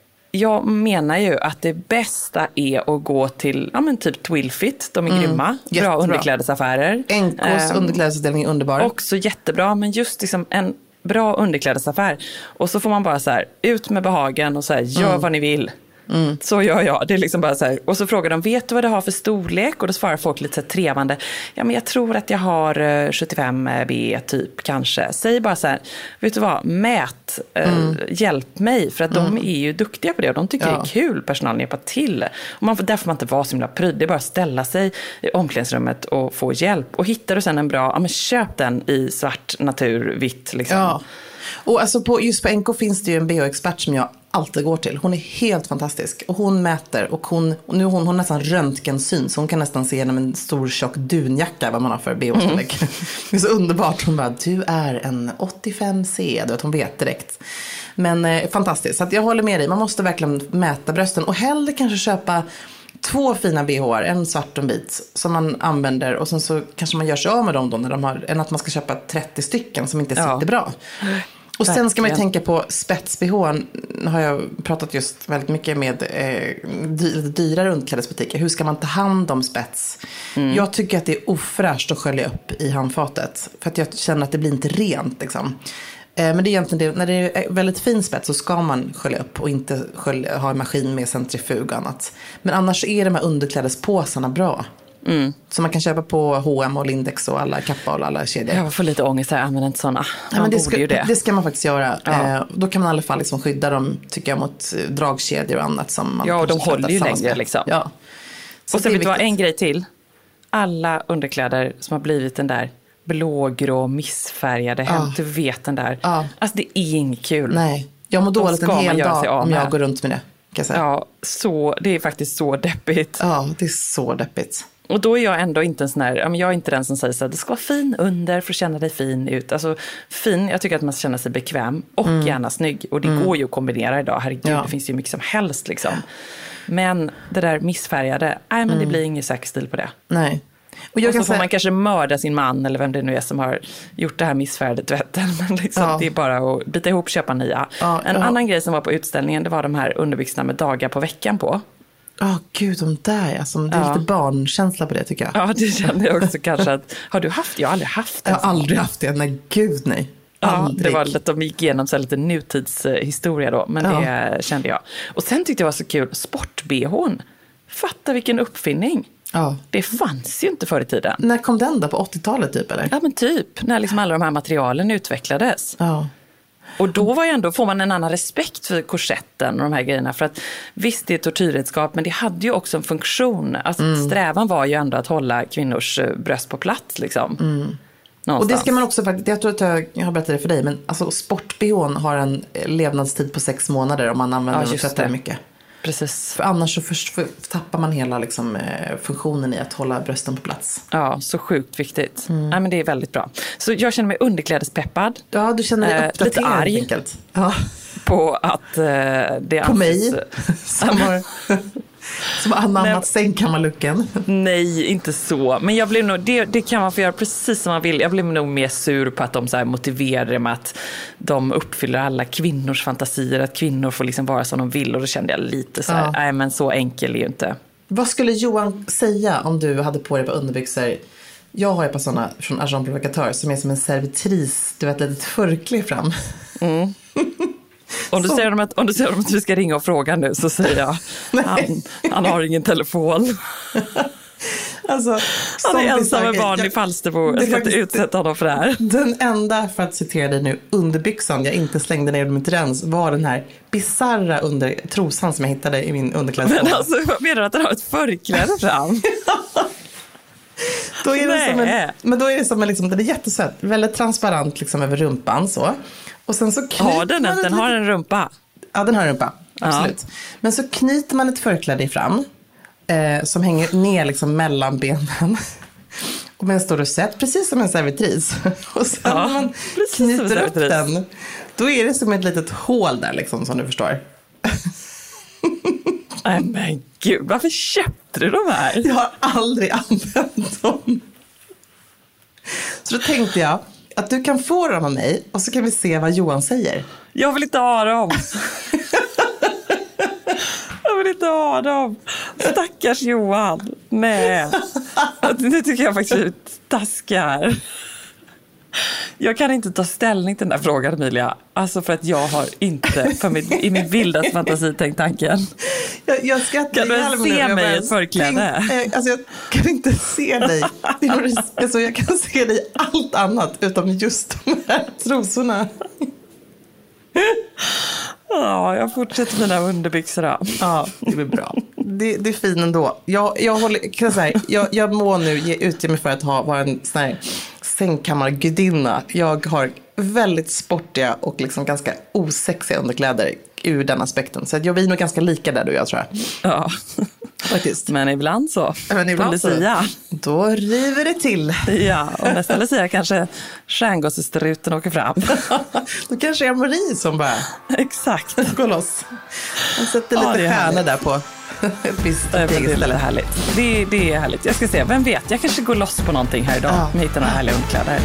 jag menar ju att det bästa är att gå till, ja men typ Twilfit, de är mm, grymma, jättebra. Bra underklädesaffärer. N K:s um, underklädesavdelning är underbar. Också jättebra, men just liksom en bra underklädesaffär. Och så får man bara så här, ut med behagen och så här, gör mm. vad ni vill. Mm. Så gör jag. Det är liksom bara så här. Och så frågar de, vet du vad det har för storlek? Och då svarar folk lite så här trevande. Ja, men jag tror att jag har sjuttiofem B typ kanske. Säg bara så här, vet du vad, mät, mm. äh, hjälp mig. För att mm. de är ju duktiga på det och de tycker ja. det är kul. Personalen hjälper till. Och man får, där får man inte vara så himla pryd. Det är bara att ställa sig i omklädningsrummet och få hjälp. Och hittar du sen en bra, ja men köp den i svart, natur, vitt liksom. Ja. Och alltså på, just på N K finns det ju en B H-expert som jag alltid går till. Hon är helt fantastisk. Och hon mäter och hon, och nu hon, hon nästan röntgensyn, så hon kan nästan se genom en stor tjock dunjacka vad man har för B H-storlek. Mm. Det är så underbart. Hon bara, du är en åttiofem C. Du vet, hon vet direkt. Men eh, fantastiskt. Så att jag håller med dig. Man måste verkligen mäta brösten. Och hellre kanske köpa två fina B H-ar, en svart och en vit, som man använder. Och sen så kanske man gör sig av med dem då när de har, än att man ska köpa trettio stycken som inte sitter ja. bra. Och sen ska man ju tänka på spets-B H. Har jag pratat just väldigt mycket med eh, dy- dyrare underklädesbutiker. Hur ska man ta hand om spets? Mm. Jag tycker att det är ofräscht att skölja upp i handfatet. För att jag känner att det blir inte rent liksom. Eh, men det är egentligen det, när det är väldigt fin spets så ska man skölja upp och inte skölja, ha en maskin med centrifug och annat. Men annars är de här underklädespåsarna bra. Mm. Som man kan köpa på H och M och Lindex och alla kappa och alla kedjor. Jag får lite ångest här, jag använder inte sådana. Ja, men det, ska, det. det ska man faktiskt göra. Ja. Eh, då kan man i alla fall liksom skydda dem, tycker jag, mot dragkedjor och annat. Som man ja, och de håller ju längre med. liksom. Ja. Och sen vet du vad, en grej till. Alla underkläder som har blivit den där blågrå, missfärgade hem, ja. du vet den där. Ja. Alltså det är inget kul. Nej, jag mår dåligt en hel dag om jag går runt med det. kan jag säga. Ja, så, det är faktiskt så deppigt. Ja, det är så deppigt. Och då är jag ändå inte en sån här, jag är inte den som säger så här, det ska vara fin under för att känna dig fin ut. Alltså fin, jag tycker att man ska känna sig bekväm och mm. gärna snygg. Och det mm. går ju att kombinera idag, herregud, ja. Det finns ju mycket som helst liksom. Men det där missfärgade, nej men mm. det blir ingen säker stil på det. Nej. Och, jag och så kan får säga... man kanske mörda sin man eller vem det nu är som har gjort det här missfärdet tvätten. Men liksom, ja. Det är bara att bita ihop, köpa nya. Ja, en ja. annan grej som var på utställningen, det var de här underbyxorna med dagar på veckan på. Ja, oh, gud, de där, alltså, det är ja. lite barnkänsla på det tycker jag. Ja, det känner jag också kanske. Att, har du haft det? Jag har aldrig haft det. Jag har aldrig haft det, nej gud nej. Ja, det var lite, de gick igenom så lite nutidshistoria då, men ja. det kände jag. Och sen tyckte jag var så kul, sport-B H:n. Fatta vilken uppfinning. Ja. Det fanns ju inte förr i tiden. När kom den då? På åttiotalet typ eller? Ja men typ, när liksom alla de här materialen utvecklades. Ja. Och då var ju ändå, får man en annan respekt för korsetten och de här grejerna. För att visst det är tortyrredskap, men det hade ju också en funktion. Alltså mm. strävan var ju ändå att hålla kvinnors bröst på plats liksom. Mm. Och det ska man också faktiskt, jag tror att jag, jag har berättat det för dig, men alltså sport-B H:n har en levnadstid på sex månader om man använder ja, den och tvättar mycket. Precis. För annars så först, för, tappar man hela liksom, funktionen i att hålla brösten på plats. Ja, så sjukt viktigt. Mm. Ja, men det är väldigt bra. Så jag känner mig underklädespeppad. Ja, du känner dig uppdaterad. Lite arg enkelt. Ja. På att eh, det På anses... mig? Som har... Som har anammat sängkammarlucken. Nej, inte så. Men jag blev nog, det, det kan man få göra precis som man vill. Jag blev nog mer sur på att de så här motiverar det med att de uppfyller alla kvinnors fantasier. Att kvinnor får liksom vara som de vill. Och då kände jag lite så här, ja. nej men så enkel är ju inte. Vad skulle Johan säga om du hade på dig på underbyxor? Jag har ett par sådana från Agent Provocateur som är som en servitris. Du vet, ett förkle fram. Mm. Om du, säger att, om du säger att du ska ringa och fråga nu så säger jag han, han har ingen telefon. Alltså, han är ensam med barn jag, i Falsterbo. Jag ska inte utsätta honom för det här. Den enda, för att citera dig nu, underbyxan jag inte slängde ner mitt rens var den här bizarra under trosan som jag hittade i min underkläder. Men alltså, vad menar du att den har ett förkläde fram? Då är det som en, men då är det som en, liksom, den är jättesöt, väldigt transparent liksom över rumpan så. Och sen så har den den, den har en rumpa. Ja, den har en rumpa. Absolut. Ja. Men så knyter man ett förkläde fram eh, som hänger ner liksom mellan benen. Och med en stor rosett, precis som en servitris. Och sen ja, när man knyter upp den, då är det som ett litet hål där liksom, som du förstår. Nej men gud, varför köpte du de här? Jag har aldrig använt dem. Så då tänkte jag att du kan få dem av mig och så kan vi se vad Johan säger. Jag vill inte ha dem. Jag vill inte ha dem. Stackars Johan. Nej. Nu tycker jag faktiskt att taskar. Jag kan inte ta ställning till den där frågan, Emilia. Alltså för att jag har inte för min, i min vildaste fantasi tänkt tanken. Jag, jag ska kan du se mig i ett förkläde? Tänk, alltså jag kan inte se dig. Alltså jag kan se dig allt annat utom just de här trosorna. Ja, jag fortsätter mina underbyxor då. Ja, det blir bra. Det, det är fint ändå. Jag, jag, håller, kan jag, säga, jag, jag må nu ge utge mig för att ha, vara en sån här sängkammargudinna. Jag har väldigt sportiga och liksom ganska osexiga underkläder ur den aspekten. Så jag blir nog ganska lika där du och jag, tror jag. Ja, faktiskt. Men ibland så. Men ibland så. Då river det till. Ja, och nästa Lucia kanske stjärngåsestruten åker fram. Då kanske är Marie som bara exakt går loss. Man sätter lite ja, stjärnor där på ett visst det är härligt. Det, det är härligt. Jag ska se, vem vet, jag kanske går loss på någonting här idag. Ja. Med hittar några härliga underkläder.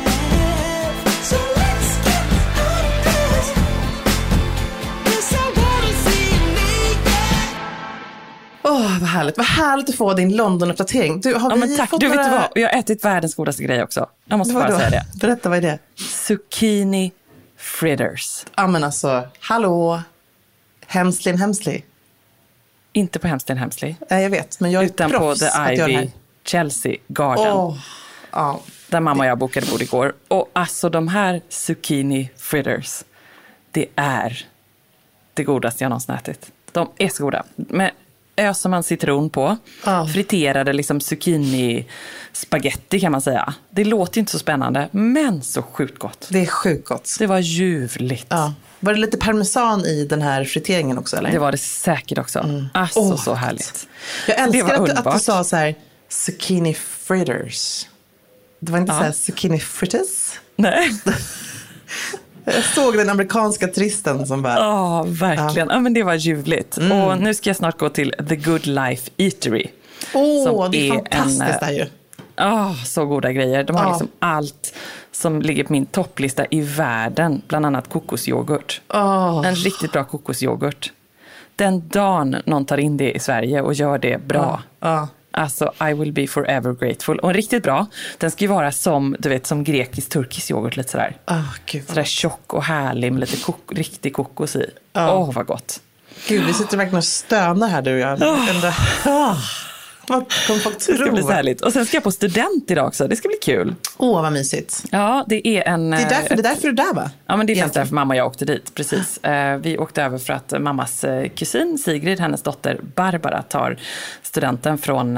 Åh, oh, vad härligt. Vad härligt att få din London-uppdatering. Du, har ja, vi men tack. Fått du, några... vet du vad? Jag har ätit världens godaste grej också. Jag måste bara säga det. Berätta, vad är det? Zucchini fritters. Ja, men alltså, hallå. Hemslin Hemsley. Inte på Hemslin Hemsley. Nej, jag vet. Men jag är utan på The Ivy Chelsea Garden. Oh, ja. Där mamma och jag bokade bord igår. Och alltså de här zucchini fritters, det är det godaste jag någonsin ätit. De är så goda. Men öser man citron på. Ja. Friterade liksom zucchini spaghetti kan man säga. Det låter inte så spännande, men så sjukt gott. Det är sjukt gott. Det var ljuvligt. Ja. Var det lite parmesan i den här friteringen också, eller? Det var det säkert också. Mm. Alltså oh, så härligt. Jag älskar att du, att du underbart. sa så här zucchini fritters. Det var inte Ja. så här zucchini fritters. Nej. Jag såg den amerikanska turisten som bara... Ja, verkligen. Ja. Ja, men det var ljuvligt. Mm. Och nu ska jag snart gå till The Good Life Eatery. Åh, oh, det är, är fantastiskt en, där ju. Ja, oh, så goda grejer. De har ja. liksom allt som ligger på min topplista i världen. Bland annat kokosyoghurt. Oh. En riktigt bra kokosyoghurt. Den dagen någon tar in det i Sverige och gör det bra. Ja. Ja. Alltså, I will be forever grateful. Och riktigt bra. Den ska ju vara som, du vet, som grekisk-turkisk yoghurt lite sådär. Oh, Gud, sådär tjock och härlig med lite kok- riktig kokos i. Åh, Oh. oh, vad gott. Gud, vi sitter verkligen och stönar här, du och jag. Oh. Ändå, oh. Vad kommer folk tro? Det ska bli så härligt. Och sen ska jag på student idag också. Det ska bli kul. Åh, oh, vad mysigt. Ja, det är en... Det är därför, det är därför du är där, va? Ja, men det är faktiskt därför mamma och jag åkte dit. Precis. Vi åkte över för att mammas kusin Sigrid, hennes dotter Barbara, tar studenten från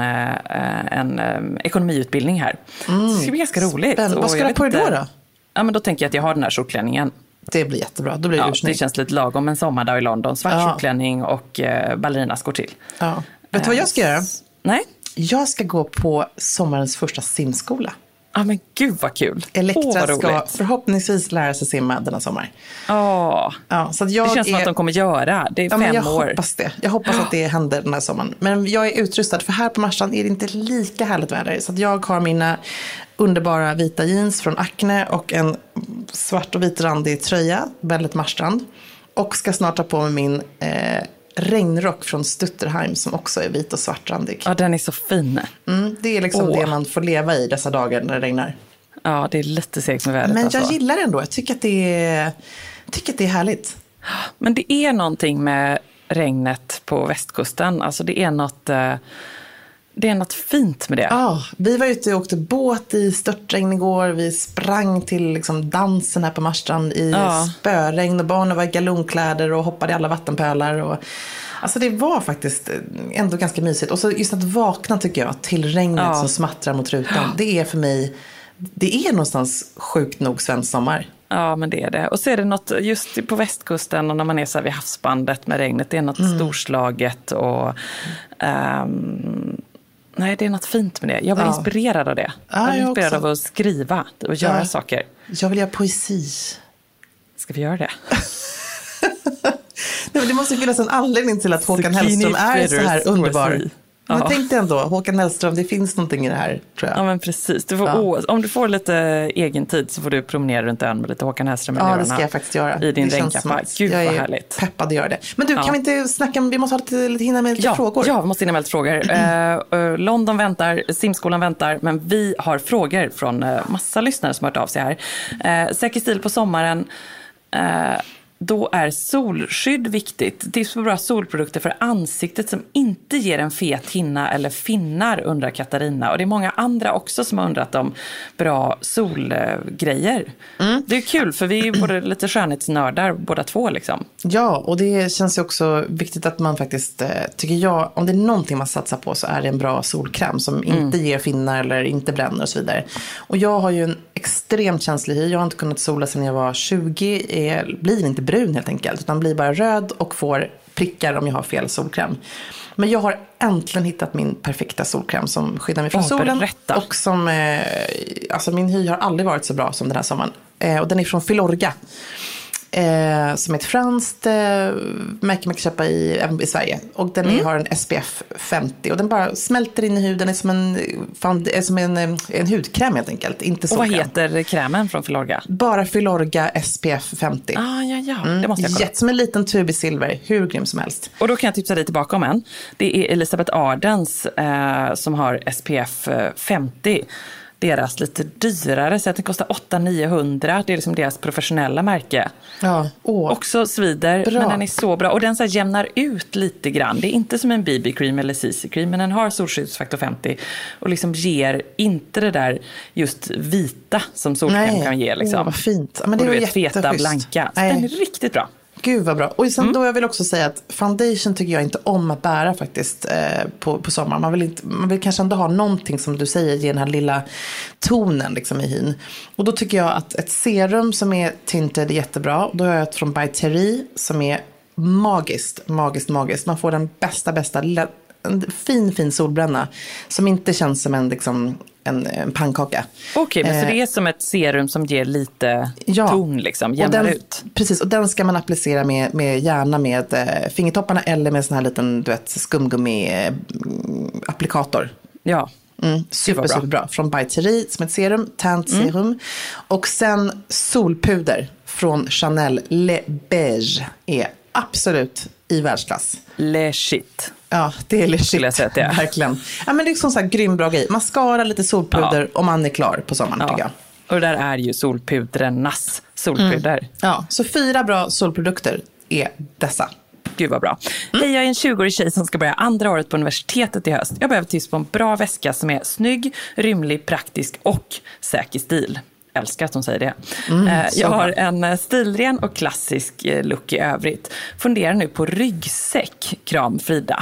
en ekonomiutbildning här. Mm. Så det ska bli ganska roligt. Och vad ska du ha på dig då, då? Ja, men då tänker jag att jag har den här kjolklänningen. Det blir jättebra. Då blir det, ja, det känns lite lagom en sommardag i London. Svart ja. kjolklänning och ballerinaskor till. Ja. Vet du vad jag ska göra? Nej. Jag ska gå på sommarens första simskola. Ja, men gud vad kul. Elektra oh, ska förhoppningsvis lära sig simma denna sommar. Oh. Ja, så att jag det känns är... som att de kommer göra. Det är ja, fem men jag år. Hoppas det. Jag hoppas att det händer den här sommaren. Men jag är utrustad, för här på Marstrand är det inte lika härligt väder. Så att jag har mina underbara vita jeans från Acne och en svart och vit randig tröja, väldigt Marstrand. Och ska snart ta på mig min... Eh, regnrock från Stutterheim som också är vit och svartrandig. Ja, den är så fin. Mm, det är liksom Åh. det man får leva i dessa dagar när det regnar. Ja, det är lite segt med vädret. Men alltså. jag gillar det ändå. Jag tycker att det är, tycker att det är härligt. Men det är någonting med regnet på västkusten. Alltså det är något... Det är något fint med det. Ja, vi var ute och åkte båt i störtregn igår. Vi sprang till liksom dansen här på Marstrand i ja. spöregn. Och barnen var i galonkläder och hoppade i alla vattenpölar. Och, alltså det var faktiskt ändå ganska mysigt. Och så just att vakna tycker jag till regnet ja. som smattrar mot rutan. Det är för mig, det är någonstans sjukt nog svensk sommar. Ja, men det är det. Och så är det något just på västkusten och när man är så här vid havsbandet med regnet. Det är något mm. storslaget och... Um, Nej, det är något fint med det. Jag blir ja. inspirerad av det. Ja, jag blir jag inspirerad också. av att skriva och göra ja. saker. Jag vill göra poesi. Ska vi göra det? Nej, men det måste finnas en anledning till att Håkan Hellström är så här underbar. Poesi. Men jag tänkte ändå, Håkan Hellström, det finns någonting i det här, tror jag. Ja, men precis. Du får, ja. å, om du får lite egen tid så får du promenera runt ön med lite Håkan Hellström i ja, det ska jag faktiskt göra. I din regnkappa. Gud, jag vad är härligt. peppad att göra det. Men du, ja. kan vi inte snacka, vi måste ha lite, lite hinna med lite ja, frågor. Ja, vi måste hinna med lite frågor. uh, uh, London väntar, simskolan väntar, men vi har frågor från uh, massa lyssnare som har hört av sig här. Uh, säker stil på sommaren. Uh, Då är solskydd viktigt. Tips på bra solprodukter för ansiktet som inte ger en fet hinna eller finnar, undrar Katarina. Och det är många andra också som har undrat om bra solgrejer. Mm. Det är kul för vi är både lite skönhetsnördar båda två liksom. Ja, och det känns ju också viktigt att man faktiskt, tycker jag, om det är någonting man satsar på så är det en bra solkräm som mm. inte ger finnar eller inte bränner och så vidare. Och jag har ju en extremt känslig hy. Jag har inte kunnat sola sedan jag var tjugo. Jag blir inte brun helt enkelt, utan blir bara röd och får prickar om jag har fel solkräm. Men jag har äntligen hittat min perfekta solkräm som skyddar mig från oh, solen. Berätta. Och som, eh, alltså min hy har aldrig varit så bra som den här sommaren. Eh, och den är från Filorga. Eh, som är ett franskt eh, märke man kan köpa i, även i Sverige. Och den mm. är, har en S P F femtio. Och den bara smälter in i huden. är som en, fan, är som en, en hudkräm helt enkelt. Inte och vad solkräm. heter krämen från Filorga? Bara Filorga S P F femtio. Ah, ja, ja. Mm. Det måste jag kolla. Jätte, som en liten tub i silver. Hur grym som helst. Och då kan jag tipsa dig tillbaka om en. Det är Elisabeth Ardens eh, som har S P F femtio. Deras lite dyrare, så att den kostar åtta niohundra. Det är liksom deras professionella märke. Ja. Åh. Också svider, Bra. men den är så bra. Och den så här jämnar ut lite grann. Det är inte som en B B-cream eller C C-cream, men den har solskyddsfaktor femtio. Och liksom ger inte det där just vita som solkräm kan ge. Liksom. Åh, vad fint. Ja, men det och var du vet, feta, jätteschysst. blanka. Så Nej. den är riktigt bra. Gud vad bra. Och sen mm. då jag vill också säga att foundation tycker jag inte om att bära faktiskt eh, på, på sommaren. Man vill, inte, man vill kanske ändå ha någonting som du säger, ge den här lilla tonen liksom i hyn. Och då tycker jag att ett serum som är tinted är jättebra. Då har jag ett från By Terry som är magiskt, magiskt, magiskt. Man får den bästa, bästa, en fin, fin solbränna som inte känns som en liksom En, en pannkaka. Okej, men eh, så det är som ett serum som ger lite ja, ton liksom, jämnar den, ut. Precis, och den ska man applicera med, med gärna med eh, fingertopparna eller med sån här liten, du vet, skumgummi-applikator. Ja. Mm, super, super bra. Från By Terry som ett serum, tant serum. Mm. Och sen solpuder från Chanel Le Beige är absolut i världsklass. Le shit. Ja, det är legit. Jag säga att det är. Verkligen. Ja, men det är sån så här grym bra grej. Mascara, lite solpuder ja. och man är klar på sommaren ja. tycker jag. Och där är ju solpudrernas solpuder. Mm. Ja, så fyra bra solprodukter är dessa. Gud vad bra. Mm. Hej, jag är en tjugoårig tjej som ska börja andra året på universitetet i höst. Jag behöver tips på en bra väska som är snygg, rymlig, praktisk och säker stil. Älskar att hon säger det. Mm, eh, jag har en stilren och klassisk look i övrigt. Funderar nu på ryggsäck. Kram Frida.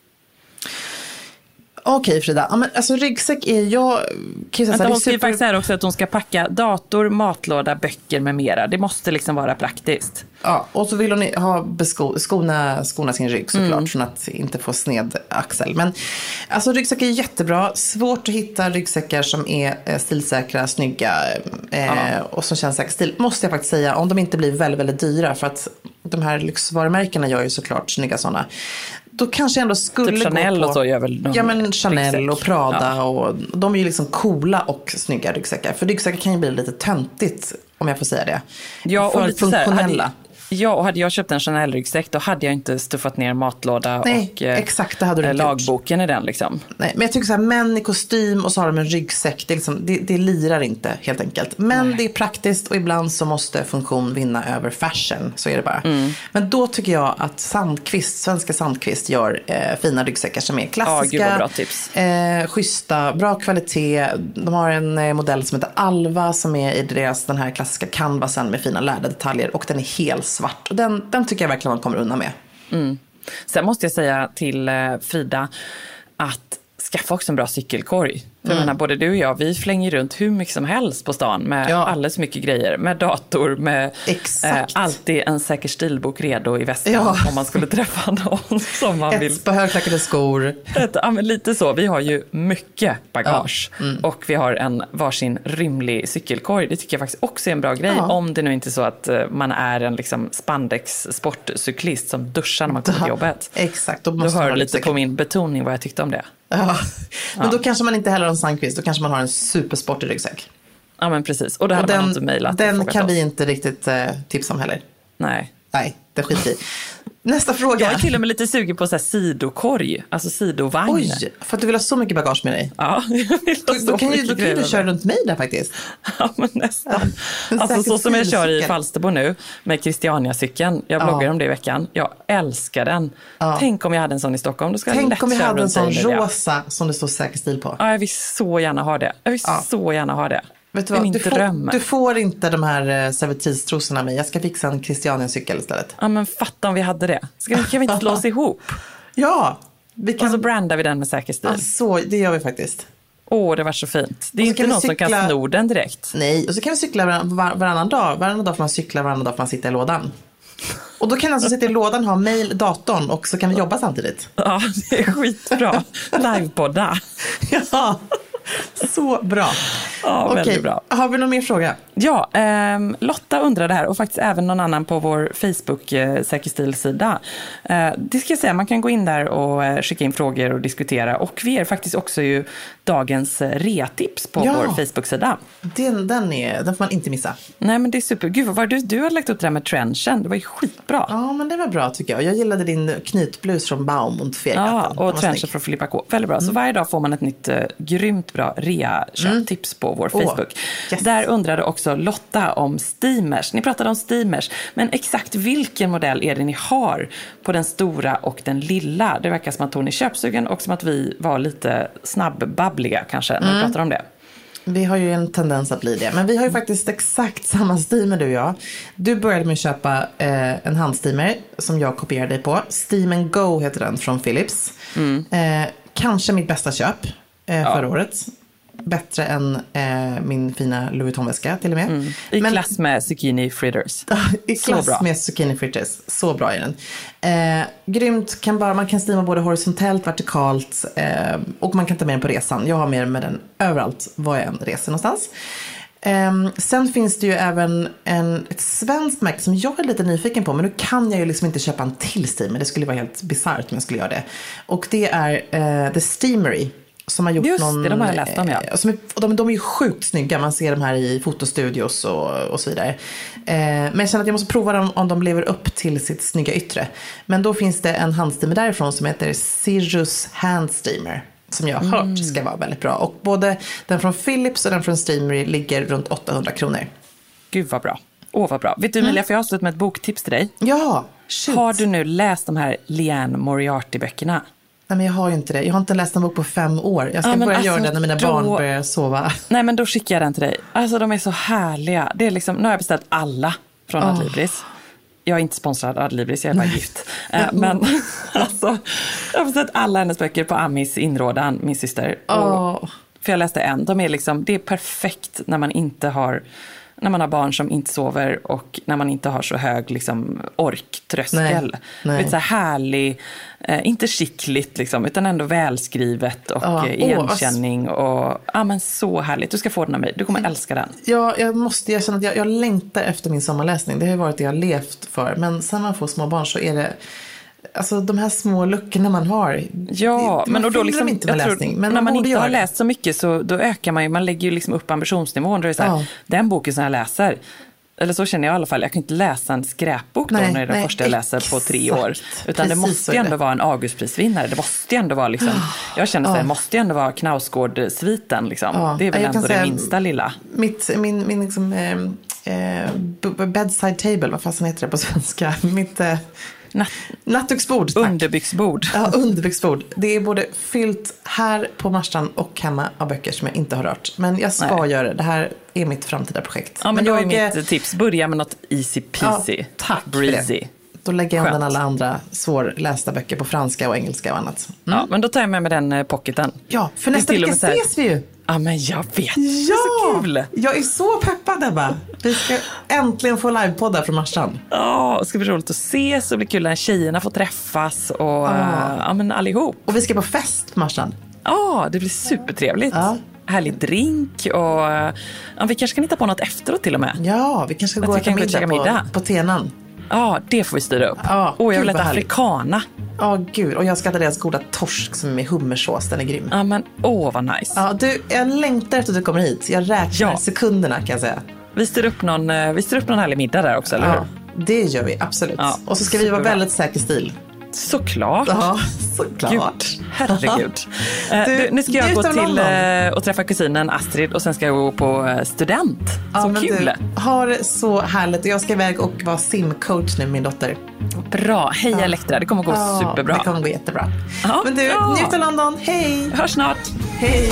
Okej Frida, ja, men alltså ryggsäck är jag... Kan jag säga, hon skriver super... faktiskt här också att hon ska packa dator, matlåda, böcker med mera. Det måste liksom vara praktiskt. Ja, och så vill hon ha besko- skona, skona sin rygg såklart mm. från att inte få sned axel. Men alltså ryggsäck är jättebra. Svårt att hitta ryggsäckar som är eh, stilsäkra, snygga eh, ja. och som känns säker stil. Måste jag faktiskt säga, om de inte blir väldigt, väldigt dyra, för att de här lyxvarumärkena gör ju såklart snygga sådana. Då kanske jag ändå skulle typ Chanel gå på... och så gör väl Ja, men Chanel ryggsäck. Och Prada ja. och de är ju liksom coola och snygga ryggsäckar. För ryggsäckar kan ju bli lite töntigt, om jag får säga det. Ja, och för lite funktionella. Hade, ja, och hade jag köpt en Chanel-ryggsäck då hade jag inte stuffat ner matlåda Nej, och eh, exakt, det hade du inte lagboken gjort. I den liksom. Nej, men jag tycker så här, män i kostym och så har de en ryggsäck, det, är liksom, det, det lirar inte helt enkelt. Men Nej. det är praktiskt och ibland så måste funktion vinna över fashion, så är det bara. Mm. Men då tycker jag att Sandqvist, svenska Sandqvist gör eh, fina ryggsäckar som är klassiska, ja, gud vad bra tips. Eh, schyssta, bra kvalitet. De har en eh, modell som heter Alva som är i deras den här klassiska canvasen med fina lärda detaljer och den är helt svart. Och den, den tycker jag verkligen man kommer undan med. Mm. Sen måste jag säga till eh, Frida att skaffa också en bra cykelkorg. För mm. jag menar, både du och jag, vi flänger runt hur mycket som helst på stan med ja. alldeles mycket grejer. Med dator, med eh, alltid en säker stilbok redo i väskan ja. om man skulle träffa någon som man Ett vill. Ett par högklackade skor. Ett, ja, men lite så. Vi har ju mycket bagage ja. mm. och vi har en varsin rymlig cykelkorg. Det tycker jag faktiskt också är en bra grej. Ja. Om det nu inte är så att uh, man är en liksom, spandex sportcyklist som duschar när man kommer till jobbet. Exakt. Då, då hör du lite på min betoning vad jag tyckte om det. Ja. Men ja. då kanske man inte heller har en Sandqvist. Då kanske man har en supersportig ryggsäck. Ja, men precis. Och det hade och den, man inte mejlat. Den kan vi inte riktigt eh, tipsa om heller. Nej. Nej, det skiter i. Nästa fråga. Jag är till och med lite sugen på så här sidokorg. Alltså sidovagn. Oj, för att du vill ha så mycket bagage med dig. Ja, jag vill ha så då kan mycket ju, Då kan du köra runt mig där faktiskt. Ja, men nästan. Ja, alltså så som jag kör i Falsterbo nu med Christiania-cykeln. Jag bloggar ja. om det i veckan. Jag älskar den. Ja. Tänk om jag hade en sån i Stockholm. Då ska Tänk lätt om vi hade en sån rosa som det står säker stil på. Ja, jag vill så gärna ha det. Jag vill ja. så gärna ha det. Vet du, vad? Du, får, du får inte de här uh, servitristrosorna av mig. Jag ska fixa en Christiania-cykel istället. Ja, men fatta om vi hade det. Ska vi, kan vi inte slå oss ihop? Ja. Vi kan... Och så brandar vi den med säker stil. Ja, så, det gör vi faktiskt. Åh, det var så fint. Det är inte någon cykla... som kan sno den direkt. Nej, och så kan vi cykla var, var, varannan dag. Varannan dag får man cykla, varannan dag får man sitta i lådan. Och då kan alltså sitta i lådan, ha mail, datorn och så kan vi jobba samtidigt. Ja, det är skitbra. Livepodda. Ja. Så bra. Ja, Okej, väldigt bra. Har vi någon mer fråga? Ja, eh, Lotta undrade här och faktiskt även någon annan på vår Facebook eh, Säkerstil-sida. Eh, det ska jag säga, man kan gå in där och eh, skicka in frågor och diskutera. Och vi är faktiskt också ju dagens eh, reatips på ja, vår Facebook-sida. Den, den, är, den får man inte missa. Nej, men det är super. Gud, vad var det du, du hade lagt upp det här med trenchen? Det var ju skitbra. Ja, men det var bra tycker jag. Jag gillade din knytblus från Baum och Ja, och trenchen från Filippa K. Väldigt bra. Mm. Så varje dag får man ett nytt eh, grymt bra rea-köptips mm. på vår Facebook. Oh, yes. Där undrade också Lotta om steamers. Ni pratade om steamers, men exakt vilken modell är det ni har på den stora och den lilla? Det verkar som att hon är köpsugen och som att vi var lite snabbbabbliga kanske när mm. vi pratade om det. Vi har ju en tendens att bli det. Men vi har ju faktiskt exakt samma steamer du och jag. Du började med att köpa eh, en handsteamer som jag kopierade dig på. Steam and Go heter den från Philips. Mm. Eh, kanske mitt bästa köp eh, ja. förra året. Bättre än eh, min fina Louis Vuitton-väska till och med. Mm. I Men, klass med zucchini fritters. I klass bra. med zucchini fritters. Så bra är den. Eh, grymt. Kan bara, man kan steama både horisontellt, vertikalt. Eh, och man kan ta med den på resan. Jag har med med den överallt var jag än reser någonstans. Eh, sen finns det ju även en, ett svenskt märke som jag är lite nyfiken på. Men nu kan jag ju liksom inte köpa en till steamer. Det skulle vara helt bizarrt om jag skulle göra det. Och det är eh, The Steamery. Som har gjort Just någon, det, de har jag läst om, ja. Som är, de, de är ju sjukt snygga. Man ser de här i fotostudios och, och så vidare. Eh, men jag känner att jag måste prova dem om de lever upp till sitt snygga yttre. Men då finns det en handsteamer därifrån som heter Cirrus Handsteamer. Som jag har hört ska vara väldigt bra. Och både den från Philips och den från Steamery ligger runt åttahundra kronor. Gud vad bra. Åh vad bra. Vet du Emilia, mm. för jag har slut med ett boktips till dig. Ja, shoot. Har du nu läst de här Liane Moriarty-böckerna? Nej, men jag har ju inte det. Jag har inte läst en bok på fem år. Jag ska ja, börja alltså, göra det när mina då... barn börjar sova. Nej, men då skickar jag den till dig. Alltså, de är så härliga. Det är liksom, nu har jag beställt alla från oh. Adlibris. Jag är inte sponsrad av Adlibris, jag är bara gift. Uh, men alltså, jag har beställt alla hennes böcker på Amis inrådan, min syster. Oh. Och, för jag läste en. De är liksom, det är perfekt när man inte har... När man har barn som inte sover och när man inte har så hög liksom, orktröskel. Nej, nej. Lite så här härlig, eh, inte skickligt liksom, utan ändå välskrivet och ja. eh, igenkänning. Oh, och, ja, men så härligt. Du ska få den av mig. Du kommer älska den. Ja, jag måste erkänna att jag, jag längtar efter min sommarläsning. Det har ju varit det jag har levt för. Men sen man får små barn så är det... Alltså de här små luckorna man har. Ja, det, men och då liksom, inte med jag läsning, tror, men när man inte har det. läst så mycket så då ökar man ju, man lägger ju liksom upp ambitionsnivån. Då är det så här, ja. Den boken som jag läser, eller så känner jag i alla fall, jag kan inte läsa en skräpbok då nej, när det är den nej, första jag läser exakt. På tre år. Utan Precis det måste ju ändå det. Vara en Augustprisvinnare. Det måste ju ändå vara liksom, oh. jag känner så här, det måste ju ändå vara Knausgård-sviten liksom. Oh. Det är väl jag ändå det minsta lilla. Mitt, min, min liksom, eh, bedside table, vad fasen heter det på svenska? Mitt... Eh, Natt- Nattduksbord, tack. Underbyxbord. Ja, underbyxbord. Det är både fyllt här på Marstrand och hemma av böcker som jag inte har rört. Men jag ska Nej. Göra det. Det här är mitt framtida projekt. Ja, men, men då jag, är mitt tips. Börja med något easy peasy. Ja, tack breezy. Då lägger jag undan alla andra svårlästa böcker på franska och engelska och annat. Mm. Ja, men då tar jag med mig den eh, pocketen. Ja, för nästa vecka ses vi ju. Ja, men jag vet. Ja, det är så kul. Jag är så peppad, Ebba. Vi ska äntligen få livepoddar från Marstrand. Ja, det ska bli roligt att ses. Det blir kul när tjejerna får träffas. Och ja. Ja, men allihop. Och vi ska på fest på Marstrand. Ja, det blir supertrevligt. Ja. Härlig drink och ja, vi kanske kan hitta på något efteråt till och med. Ja, vi kanske ska gå och äta middag, middag på, på Tenan. Ja, det får vi styra upp. Ja, oh, jag vill äta afrikana. Ja, oh, gud. Och jag ska äta deras goda torsk som är med hummersås. Den är grym. Ja, men åh, oh, vad nice. Ja, du, jag längtar efter att du kommer hit. Jag räknar ja. sekunderna, kan jag säga. Vi styr upp någon, vi styr upp någon härlig middag där också, eller ja, hur? Det gör vi, absolut. Ja, och så ska vi vara väldigt säker stil. Såklart. Ja, såklart. Gud, herregud. Du, du, nu ska jag gå till uh, och träffa kusinen Astrid och sen ska jag gå på student. Ja, så kul. Du, har det så härligt. Jag ska iväg och vara simcoach nu med min dotter. Bra, heja ja. Elektra. Det kommer gå ja, superbra. Det kommer gå jättebra. Ja, men du, ja. njut av London. Hej. Hörs snart. Hej.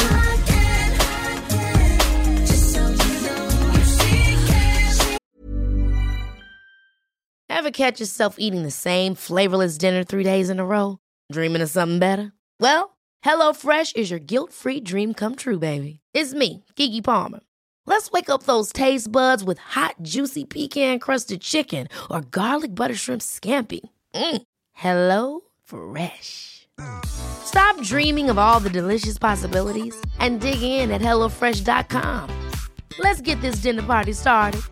Ever catch yourself eating the same flavorless dinner three days in a row? Dreaming of something better? Well, HelloFresh is your guilt-free dream come true, baby. It's me, Keke Palmer. Let's wake up those taste buds with hot, juicy pecan-crusted chicken or garlic butter shrimp scampi. Mm. Hello Fresh. Stop dreaming of all the delicious possibilities and dig in at hello fresh dot com. Let's get this dinner party started.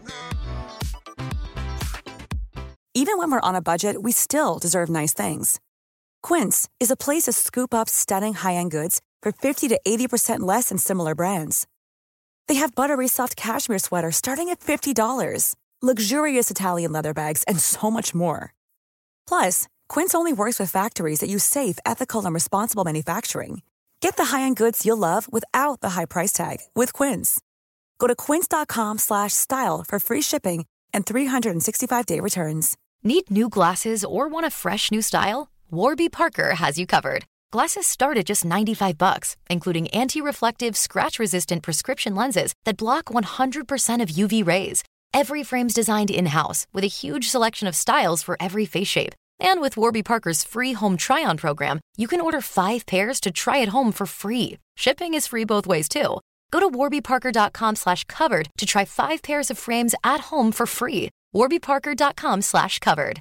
Even when we're on a budget, we still deserve nice things. Quince is a place to scoop up stunning high-end goods for fifty to eighty percent less than similar brands. They have buttery soft cashmere sweaters starting at fifty dollars, luxurious Italian leather bags, and so much more. Plus, Quince only works with factories that use safe, ethical, and responsible manufacturing. Get the high-end goods you'll love without the high price tag with Quince. Go to quince dot com slash style for free shipping and three sixty-five day returns. Need new glasses or want a fresh new style? Warby Parker has you covered. Glasses start at just ninety-five bucks, including anti-reflective, scratch-resistant prescription lenses that block one hundred percent of U V rays. Every frame's designed in-house with a huge selection of styles for every face shape. And with Warby Parker's free home try-on program, you can order five pairs to try at home for free. Shipping is free both ways, too. Go to warbyparker.com slash covered to try five pairs of frames at home for free. warbyparker.com slash covered.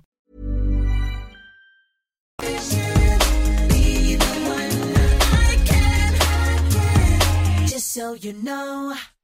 Just so you know.